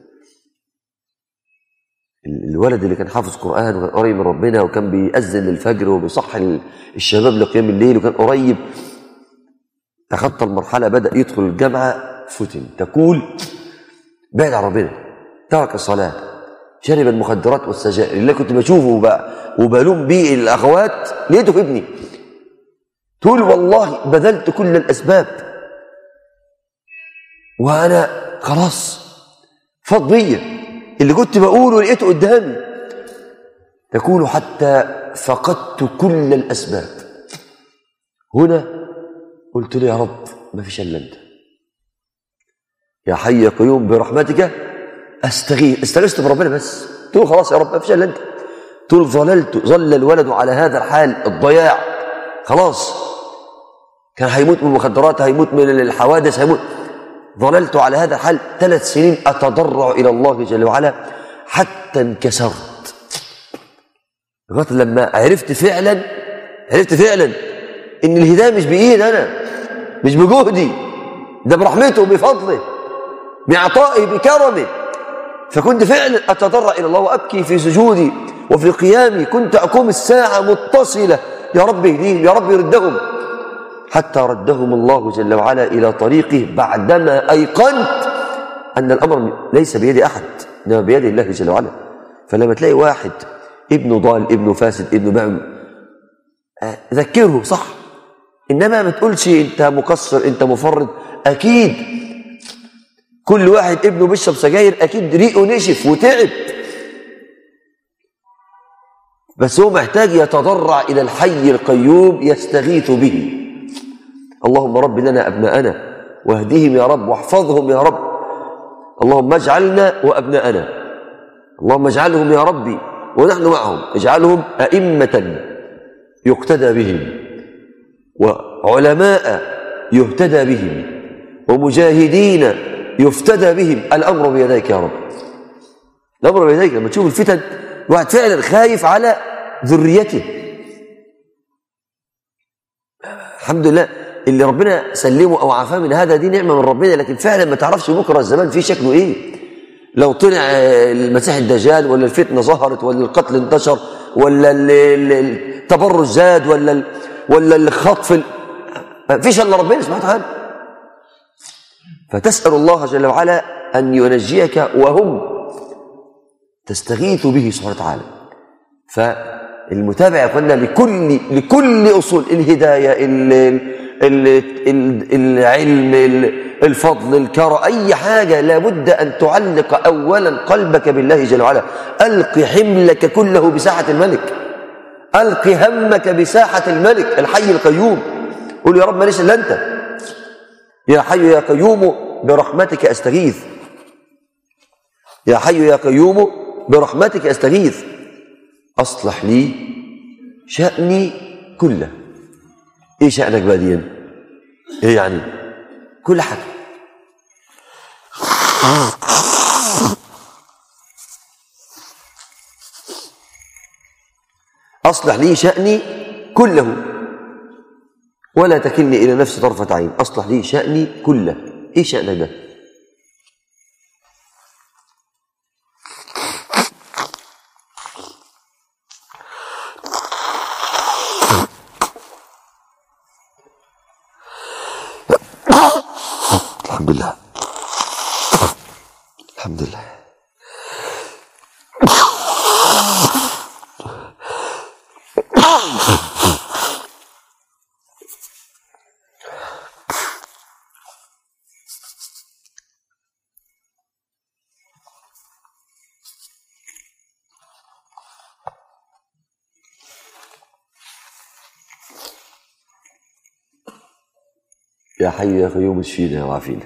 [SPEAKER 1] الولد اللي كان حافظ قرآن وكان قريب من ربنا وكان بيأذن للفجر وبيصحي الشباب لقيام الليل وكان قريب، تخطى المرحلة بدأ يدخل الجامعة فتن. تقول بعد عن ربنا، ترك الصلاة، شرب المخدرات والسجائر اللي كنت بشوفه وبلوم بيه الأخوات لقيته في ابني. تقول والله بذلت كل الأسباب وأنا خلاص فاض بيا اللي كنت بقوله لقيته قدامي. تقول حتى فقدت كل الأسباب. هنا قلت له يا رب ما فيش الا انت، يا حي يا قيوم برحمتك استغيث. استغيثت بربنا بس. قلت له خلاص يا رب ما فيش الا انت. قلت له ظل الولد على هذا الحال الضياع، خلاص كان هيموت من المخدرات، هيموت من الحوادث، هيموت. ظللت على هذا الحال 3 سنين أتضرع إلى الله جل وعلا حتى انكسرت، لغاية لما عرفت فعلا إن الهداية مش بإيد أنا، مش بجهدي، ده برحمته وبفضله بعطائه بكرمه. فكنت فعلا أتضرع إلى الله وأبكي في سجودي وفي قيامي. كنت أقوم الساعة متصلة يا رب اهديهم، يا رب يردهم، حتى ردهم الله جل وعلا إلى طريقه بعدما أيقنت أن الأمر ليس بيد أحد إنما بيد الله جل وعلا. فلما تلاقي واحد ابنه ضال، ابنه فاسد، ابنه بعمل، ذكره صح، إنما ما تقولش أنت مقصر أنت مفرط. أكيد كل واحد ابنه بيشرب سجاير أكيد ريقه نشف وتعب، بس هو محتاج يتضرع إلى الحي القيوم يستغيث به. اللهم رب لنا أبناءنا واهدهم يا رب واحفظهم يا رب. اللهم اجعلنا وأبناءنا، اللهم اجعلهم يا ربي ونحن معهم، اجعلهم أئمة يقتدى بهم وعلماء يهتدى بهم ومجاهدين يفتدى بهم. الأمر بيديك يا رب، الأمر بيديك. لما تشوف الفتن الواحد فعلا خايف على ذريته. الحمد لله اللي ربنا سلمه أو عافاه من هذا دي نعمة من ربنا، لكن فعلا ما تعرفش بكرة الزمان فيه شكله إيه. لو طلع المسيح الدجال ولا الفتنة ظهرت ولا القتل انتشر ولا التبرج زاد ولا الخطف، ما فيش الا ربنا سبحانه وتعالى. فتسأل الله جل وعلا أن ينجيك وهم تستغيث به سبحانه وتعالى. فالمتابع قلنا لكل أصول الهداية، العلم، الفضل، الكرم، أي حاجة لابد أن تعلق أولا قلبك بالله جل وعلا. ألق حملك كله بساحة الملك، ألق همك بساحة الملك الحي القيوم. قل يا رب ماليش إلا أنت، يا حي يا قيوم برحمتك أستغيث، يا حي يا قيوم برحمتك أستغيث، أصلح لي شأني كله. إيه شأنك بقى دي؟ إيه يعني؟ كل حاجة. أصلح لي شأني كله ولا تكلني إلى نفسي طرفة عين. أصلح لي شأني كله. إيه شأنك ده؟ الحمد لله، الحمد لله. يا حي يا قيوم اشفينا وعافينا.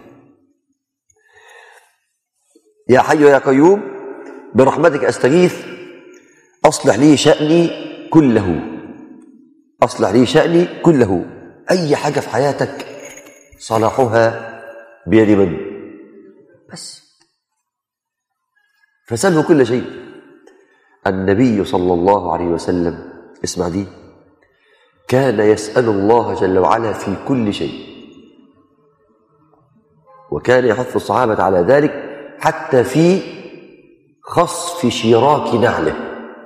[SPEAKER 1] يا حي يا قيوم برحمتك أستغيث، أصلح لي شأني كله، أصلح لي شأني كله. أي حاجة في حياتك صلاحها بيد من؟ بس فسأله كل شيء. النبي صلى الله عليه وسلم، اسمع دي، كان يسأل الله جل وعلا في كل شيء، وكان يحث الصحابة على ذلك حتى في خصف شراك نعله.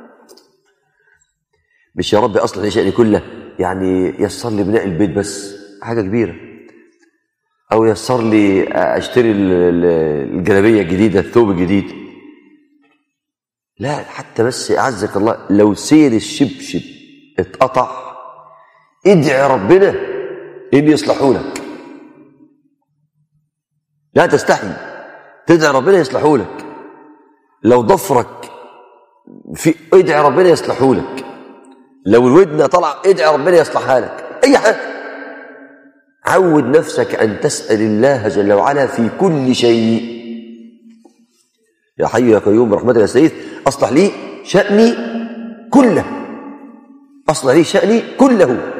[SPEAKER 1] مش يا رب أصلح لي شأني كله يعني يسر لي بناء البيت بس، حاجة كبيرة، أو يسر لي أشتري الجلابية الجديدة، الثوب الجديد، لا، حتى بس أعزك الله لو سير الشبشب اتقطع ادعي ربنا إن يصلحوا لك، لا تستحي، تدعي ربنا يصلحوا لك. لو ضفرك في ادعي ربنا يصلحوا لك، لو الودن طلع ادعي ربنا يصلحها لك. أي حاجة عود نفسك أن تسأل الله جل وعلا في كل شيء. يا حي يا قيوم برحمتك أستغيث، أصلح لي شأني كله، أصلح لي شأني كله.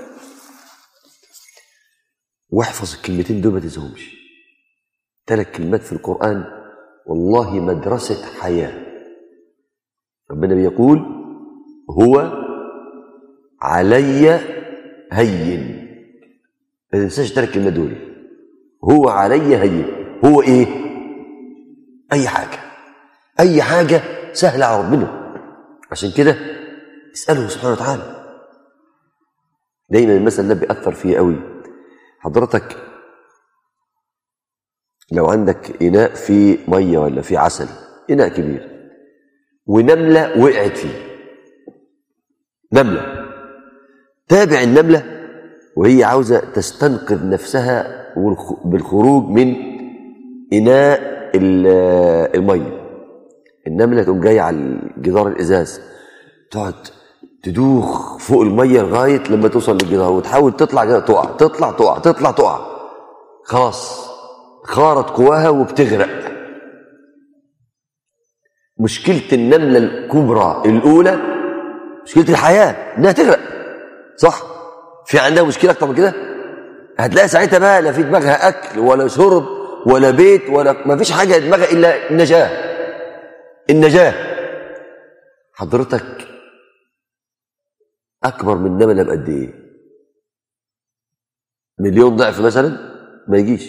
[SPEAKER 1] واحفظ الكلمتين دول ما تنساهمش. 3 كلمات في القرآن والله مدرسة حياة. ربنا بيقول هو علي هين، ما تنساش 3 كلمات دول. هو علي هين، هو ايه؟ اي حاجة، اي حاجة سهلة على ربنا. عشان كده اسأله سبحانه وتعالى. دايما المثل ده بيأثر فيه قوي. حضرتك لو عندك إناء فيه مية ولا فيه عسل، إناء كبير، ونملة وقعت فيه، نملة، تابع النملة وهي عاوزة تستنقذ نفسها بالخروج من إناء المية. النملة تقوم جاية على جدار الإزاز، تقعد تدوخ فوق المية لغاية لما توصل للجدار، وتحاول تطلع كده، تقع، تطلع تقع، تطلع تقع، خلاص خارت قواها وبتغرق. مشكلة النملة الكبرى الأولى مشكلة الحياة إنها تغرق، صح؟ في عندها مشكلة أكتر من كده؟ هتلاقي ساعتها بقى لا في دماغها أكل ولا شرب ولا بيت ولا ما فيش حاجة دماغها إلا النجاة، النجاة. حضرتك أكبر من نملة بقد إيه؟ 1,000,000 ضعف مثلا؟ ما يجيش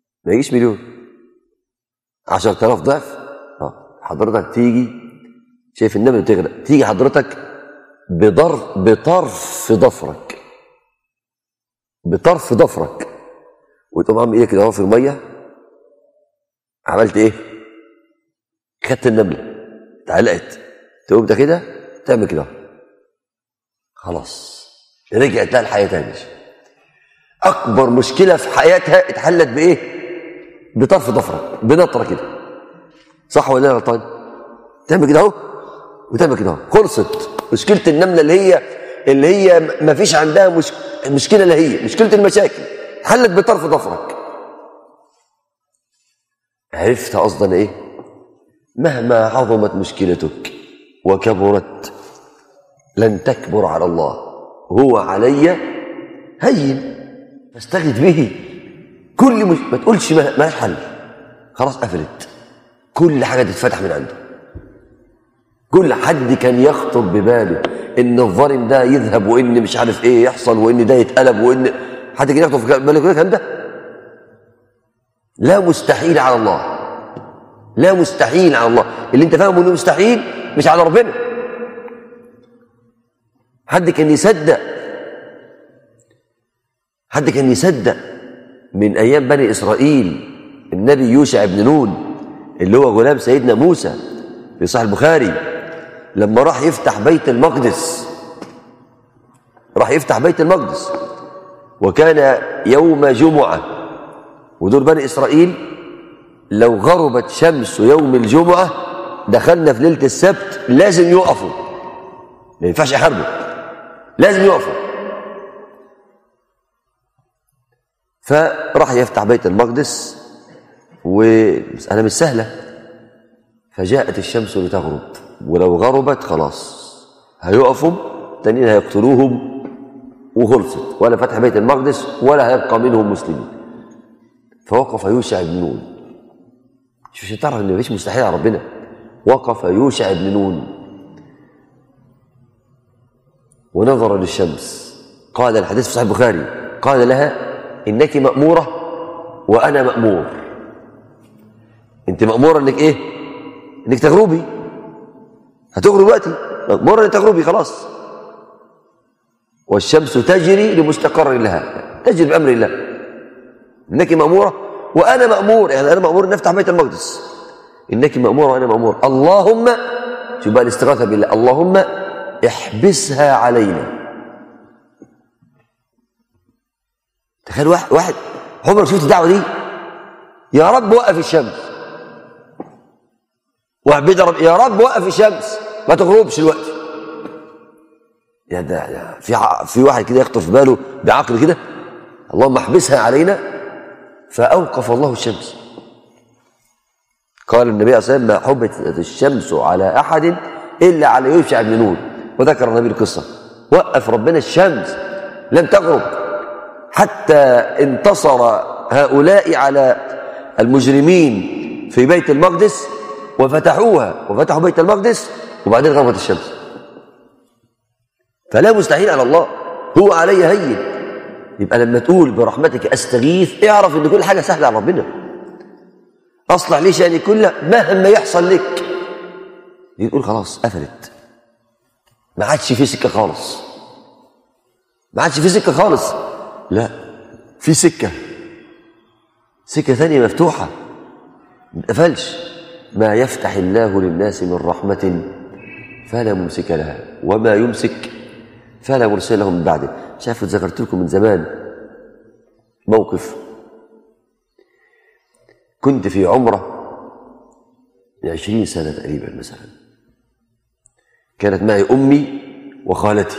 [SPEAKER 1] 1,000,000. 10,000 ضعف. حضرتك تيجي شايف النملة بتغرق، تيجي حضرتك بطرف ضفرك وتقوم عامل ايدك كده اهو في الميه، عملت ايه؟ خدت النمله اتعلقت، تقوم ده كده تعمل كده خلاص رجعت لها الحياه تاني. اكبر مشكله في حياتها اتحلت بايه؟ بطرف ضفرك، بنطره كده. صح ولا انا غلطان؟ تعمل كده اهو وتعمل كده اهو، خلصت مشكله النمله اللي هي ما فيش عندها مشكله، اللي هي مشكله المشاكل اتحلت بطرف ضفرك. عرفت قصدنا ايه؟ مهما عظمت مشكلتك وكبرت لن تكبر على الله، هو علي هين فاستغث به. ما تقولش ما حل، خلاص قفلت، كل حاجه تتفتح من عنده. كل حد كان يخطر بباله ان الظالم ده يذهب وان مش عارف ايه يحصل وان ده يتقلب وان حد كان يخطر في باله كده الكلام ده؟ لا مستحيل على الله، لا مستحيل على الله. اللي انت فاهمه انه مستحيل مش على ربنا. حد كان يصدق من ايام بني اسرائيل النبي يوشع بن نون اللي هو غلام سيدنا موسى في صحيح البخاري، لما راح يفتح بيت المقدس وكان يوم جمعة، ودول بني إسرائيل لو غربت شمس يوم الجمعة دخلنا في ليلة السبت لازم يقفوا، ما ينفعش يحاربوا، لازم يقفوا. فراح يفتح بيت المقدس ومسألة مش سهلة، فجاءت الشمس لتغرب، ولو غربت خلاص هيقفوا التانيين هيقتلوهم وخلصت، ولا فتح بيت المقدس ولا هيبقى منهم مسلمين. فوقف يوشع بن نون، مش تعرف ان مفيش مستحيل على ربنا. وقف يوشع بن نون ونظر للشمس، قال الحديث في صحيح البخاري، قال لها انك مأمورة وانا مأمور. انت مأمورة انك ايه؟ انك تغربي، هتغرب دلوقتي، مأمورة انك تغربي خلاص. والشمس تجري لمستقر لها، تجري بأمر الله. انك مأمورة وانا مأمور، يعني انا مأمور ان افتح بيت المقدس، انك مأمورة وانا مأمور. اللهم، شوف بقى الاستغاثة بالله، اللهم احبسها علينا. تخيل واحد عمرك شفت الدعوة دي؟ يا رب وقف الشمس، واحد بيضرب يا رب وقف الشمس ما تغربش الوقت. يا ده في واحد كده يخطر في باله بعقل كده، اللهم احبسها علينا، فأوقف الله الشمس. قال النبي صلى الله عليه وسلم: ما حبت الشمس على أحد إلا على يوشع بن نون. وذكر النبي القصة، وقف ربنا الشمس لم تغرب حتى انتصر هؤلاء على المجرمين في بيت المقدس وفتحوا بيت المقدس، وبعدين غربت الشمس. فلا مستحيل على الله، هو علي هين. يبقى لما تقول برحمتك استغيث، اعرف ان كل حاجه سهله على ربنا. اصلح لي شأني كله مهما يحصل لك، تقول خلاص قفلت، ما عادش في سكه خالص، ما عادش في سكه خالص. لا، في سكه ثانيه مفتوحه ما تقفلش. ما يفتح الله للناس من رحمه فلا ممسك لها، وما يمسك فلا مرسل له من بعده. شايف، ذكرت لكم من زمان موقف. كنت في عمرة من 20 سنة تقريبا مثلا، كانت معي أمي وخالتي،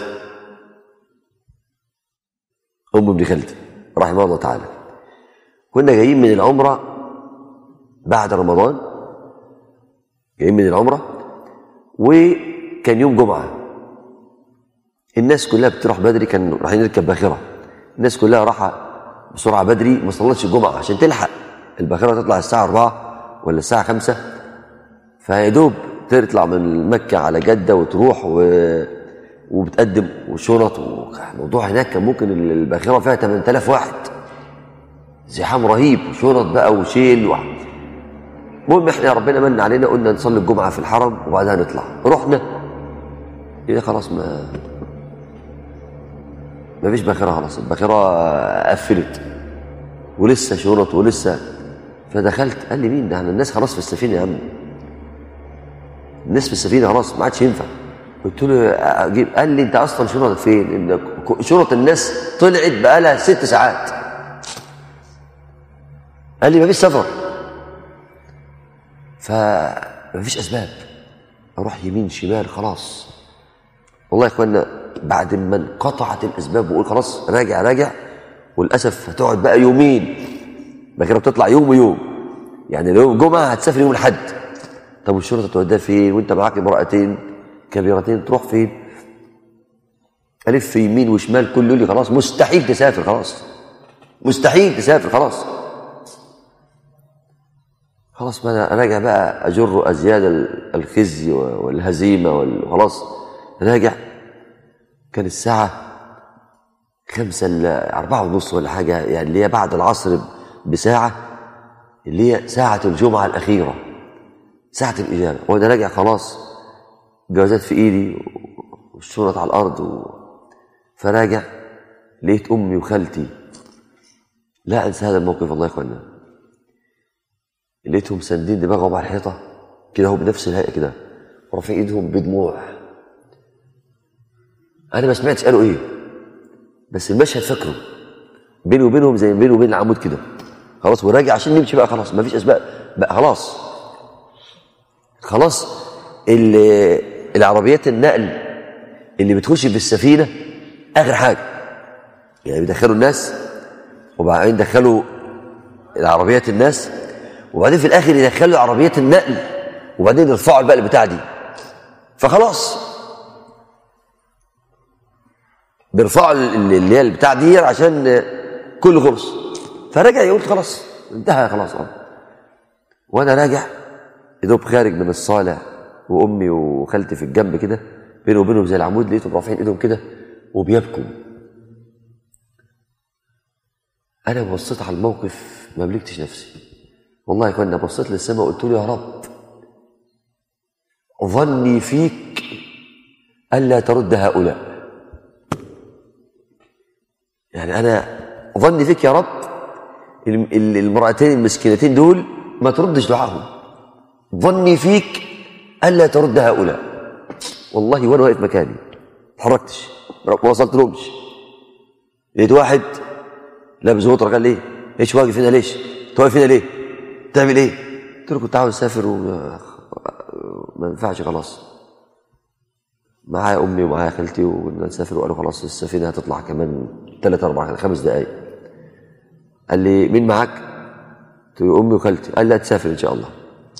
[SPEAKER 1] أم ابن خالتي رحمه الله تعالى. كنا جايين من العمرة بعد رمضان، جايين من العمرة، وكان يوم جمعة. الناس كلها بتروح بدري، كان رايحين نركب باخرة، الناس كلها راحة بسرعة بدري، ما صلتش الجمعة عشان تلحق. الباخرة تطلع الساعة 4 ولا الساعة 5، فيدوب تطلع من مكة على جدة وتروح وبتقدم وشنط. الموضوع هناك كان ممكن الباخرة فيها 8000 واحد، زحام رهيب، وشنط بقى وشيل المهم احنا ربنا من علينا، قلنا نصلي الجمعه في الحرم وبعدها نطلع. رحنا ايه خلاص ما فيش باخره، خلاص الباخره قفلت ولسه شرط ولسه. فدخلت قال لي مين ده؟ احنا الناس خلاص في السفينه يا عم، الناس في السفينه خلاص ما عادش ينفع. قلت له اجيب. قال لي انت اصلا شرطك فين؟ ان شرط الناس طلعت بقالها 6 ساعات. قال لي ما فيش سفر، فما فيش اسباب، اروح يمين شمال خلاص. والله يا اخوانا بعد ما انقطعت الاسباب وقول خلاص راجع، وللاسف هتقعد بقى يومين، باخره بتطلع يوم ويوم، يعني لو الجمعه هتسافر يوم الاحد. طب والشرطه توديها فين وانت معاك امرأتين كبيرتين؟ تروح فين؟ الف يمين وشمال، كله لي خلاص مستحيل تسافر، خلاص مستحيل تسافر خلاص. ما انا راجع بقى اجر ازياد الخزي والهزيمه وخلاص راجع. كان الساعه 5 إلا 4:30 ولا حاجه، يعني اللي هي بعد العصر بساعه، اللي هي ساعه الجمعه الاخيره، ساعه الاجابه. وانا راجع خلاص جوازات في ايدي والشنط على الارض فراجع لقيت امي وخالتي، لا انسى هذا الموقف والله يا اخوانا. لقيتهم ساندين دماغهم على الحيطه كده، هو بنفس الهيئه كده، ورافعين ايدهم بدموع. انا ما سمعتش قالوا ايه، بس المشهد فاكره بيني وبينهم زي بيني وبين العمود كده خلاص. وراجع عشان نمشي بقى خلاص، ما فيش اسباب بقى خلاص. العربيات النقل اللي بتخش في السفينه اخر حاجه، يعني بيدخلوا الناس وبعدين يدخلوا العربيات الناس، وبعدين في الاخر يدخلوا عربيات النقل وبعدين يرفعوا بقى البتاع دي. فخلاص بيرفعوا اللي هي البتاع دي عشان كله خلص. فرجع يقول خلاص انتهى خلاص. وانا راجع يدوب خارج من الصالة وامي وخالتي في الجنب كده بيني وبينهم زي العمود، لقيتهم رافعين ايدهم كده وبيبكوا. انا بصيت على الموقف ما ملكتش نفسي والله يا اخوانا. بصيت للسماء وقلت له يا رب ظني فيك الا ترد هؤلاء، يعني انا ظني فيك يا رب المرأتين المسكينتين دول ما تردش دعاهم، ظني فيك الا ترد هؤلاء. والله وانا واقف مكاني ما اتحركتش، ما وصلت لهمش. لقيت واحد لابس غطرة قال لي ايش واقف هنا؟ ليش انت واقف هنا ليه؟ تعمل ايه؟ قلت له كنت عاوز اسافر وما ينفعش خلاص، معايا امي ومعايا خالتي ونسافر. وقالوا خلاص السفينه هتطلع كمان 3 4 5 دقائق. قال لي مين معاك؟ قلت له امي وخالتي. قال لي هتسافر ان شاء الله.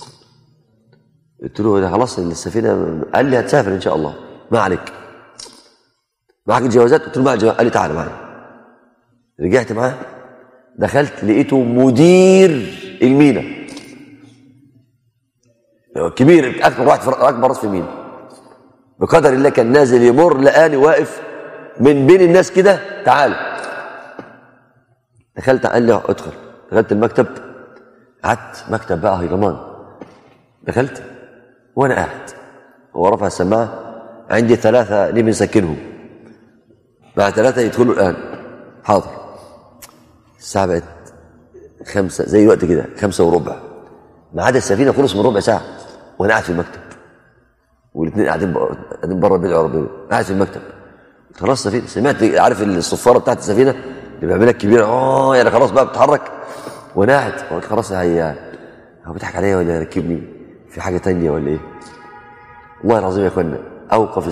[SPEAKER 1] قلت له ده خلاص السفينه. قال لي هتسافر ان شاء الله، ما عليك. معاك الجوازات؟ قلت له معايا الجوازات. قال لي تعالى معايا. رجعت معاه، دخلت لقيته مدير المينا كبير، اكبر واحد اكبر راس في المينا. بقدر الله كان نازل يمر لقاني واقف من بين الناس كده، تعال. دخلت قال لي ادخل. دخلت المكتب، قعدت مكتب بقى هيلمان. دخلت وانا قاعد، هو رفع السماعه، عندي 3 ليه بنسكنهم مع 3 يدخلوا الان. حاضر. الساعه بقت 5 زي الوقت كده 5:15، ميعاد السفينه خلص من ربع ساعه وانا قاعد في المكتب، والاثنين قاعدين بره بيدعوا ربنا، قاعد في المكتب. خلاص السفينه، سمعت عارف الصفاره بتاعت السفينه اللي بيعملها الكبيره، يعني خلاص بقى بتتحرك. وانا قاعد قلت خلاص هو بيضحك عليا ولا يركبني في حاجه ثانيه ولا ايه؟ والله العظيم يا اخوانا اوقف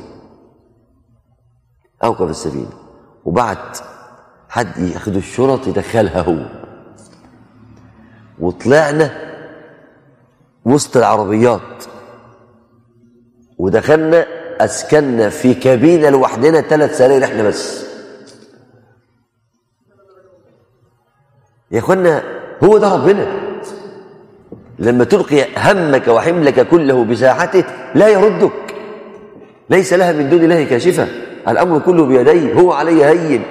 [SPEAKER 1] السفينه وبعت حد ياخد الشنط يدخلها هو، وطلعنا وسط العربيات ودخلنا اسكننا في كابينه لوحدنا 3 سراير احنا بس. يا اخوانا هو ده ربنا لما تلقي همك وحملك كله بساحته لا يردك، ليس لها من دون الله كاشفه، الامر كله بيديه، هو علي هين.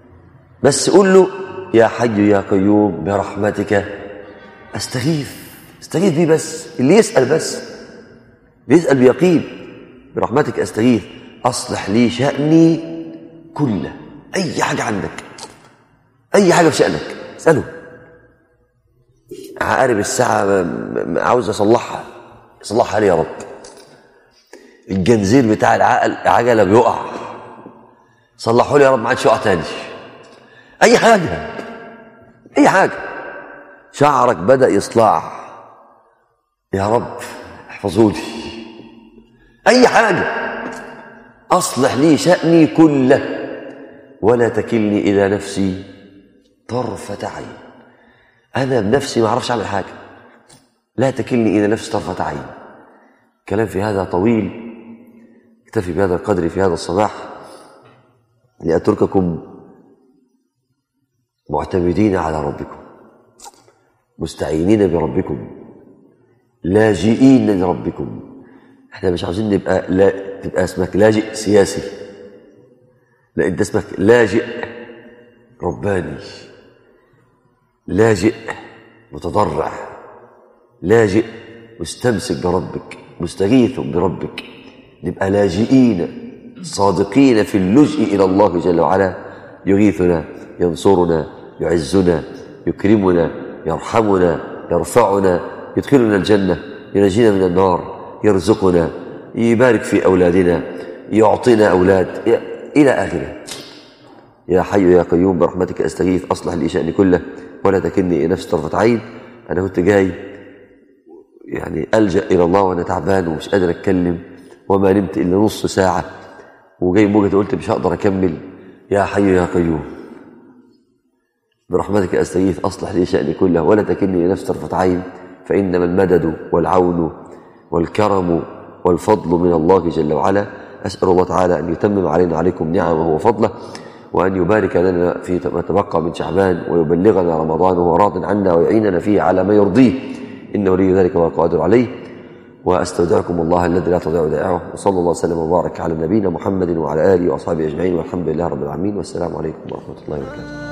[SPEAKER 1] بس قول له يا حي يا قيوم برحمتك استغيث استغيث بيه بس، اللي يسأل بس بيسأل بيقين. برحمتك أستغيث أصلح لي شأني كله. أي حاجة عندك، أي حاجة في شأنك اسأله. عقارب الساعة عاوز صلحها لي يا رب. الجنزير بتاع العجلة بيقع، صلحه لي يا رب ما عادش يقع تاني. أي حاجة. شعرك بدأ يصلح، يا رب احفظوا لي. أي حاجة. أصلح لي شأني كله ولا تكلني إلى نفسي طرفة عين. أنا بنفسي ما أعرفش أعمل حاجة، لا تكلني إلى نفسي طرفة عين. كلام في هذا طويل، اكتفي بهذا القدر في هذا الصباح لأترككم معتمدين على ربكم، مستعينين بربكم، لاجئين لربكم. احنا مش عاوزين تبقى اسمك لاجئ سياسي، لا، انت اسمك لاجئ رباني، لاجئ متضرع، لاجئ مستمسك بربك، مستغيث بربك. نبقى لاجئين صادقين في اللجء إلى الله جل وعلا، يغيثنا، ينصرنا، يعزنا، يكرمنا، يرحمنا، يرفعنا، يدخلنا الجنة، ينجينا من النار، يرزقنا، يبارك في أولادنا، يعطينا أولاد إلى آخره. يا حي يا قيوم برحمتك أستغيث أصلح لي شأني كله ولا تكلني إلى نفسي طرفة عين. أنا كنت جاي يعني ألجأ إلى الله وأنا تعبان ومش قادر أتكلم وما نمت إلا نص ساعة، وجاي موجة قلت مش هقدر أكمل. يا حي يا قيوم برحمتك أستغيث أصلح لي شأني كله ولا تكلني إلى نفسي طرفة عين، فإنما المدد والعون والكرم والفضل من الله جل وعلا. أسأل الله تعالى أن يتمم علينا عليكم نعمه وفضله، وأن يبارك لنا في ما تبقى من شعبان، ويبلغنا رمضان وهو راض عنا، ويعيننا فيه على ما يرضيه، إنه ولي ذلك والقادر عليه. وأستودعكم الله الذي لا تضيع ودائعه، وصلى الله وسلم وبارك على نبينا محمد وعلى آله وأصحابه أجمعين، والحمد لله رب العالمين، والسلام عليكم ورحمة الله وبركاته.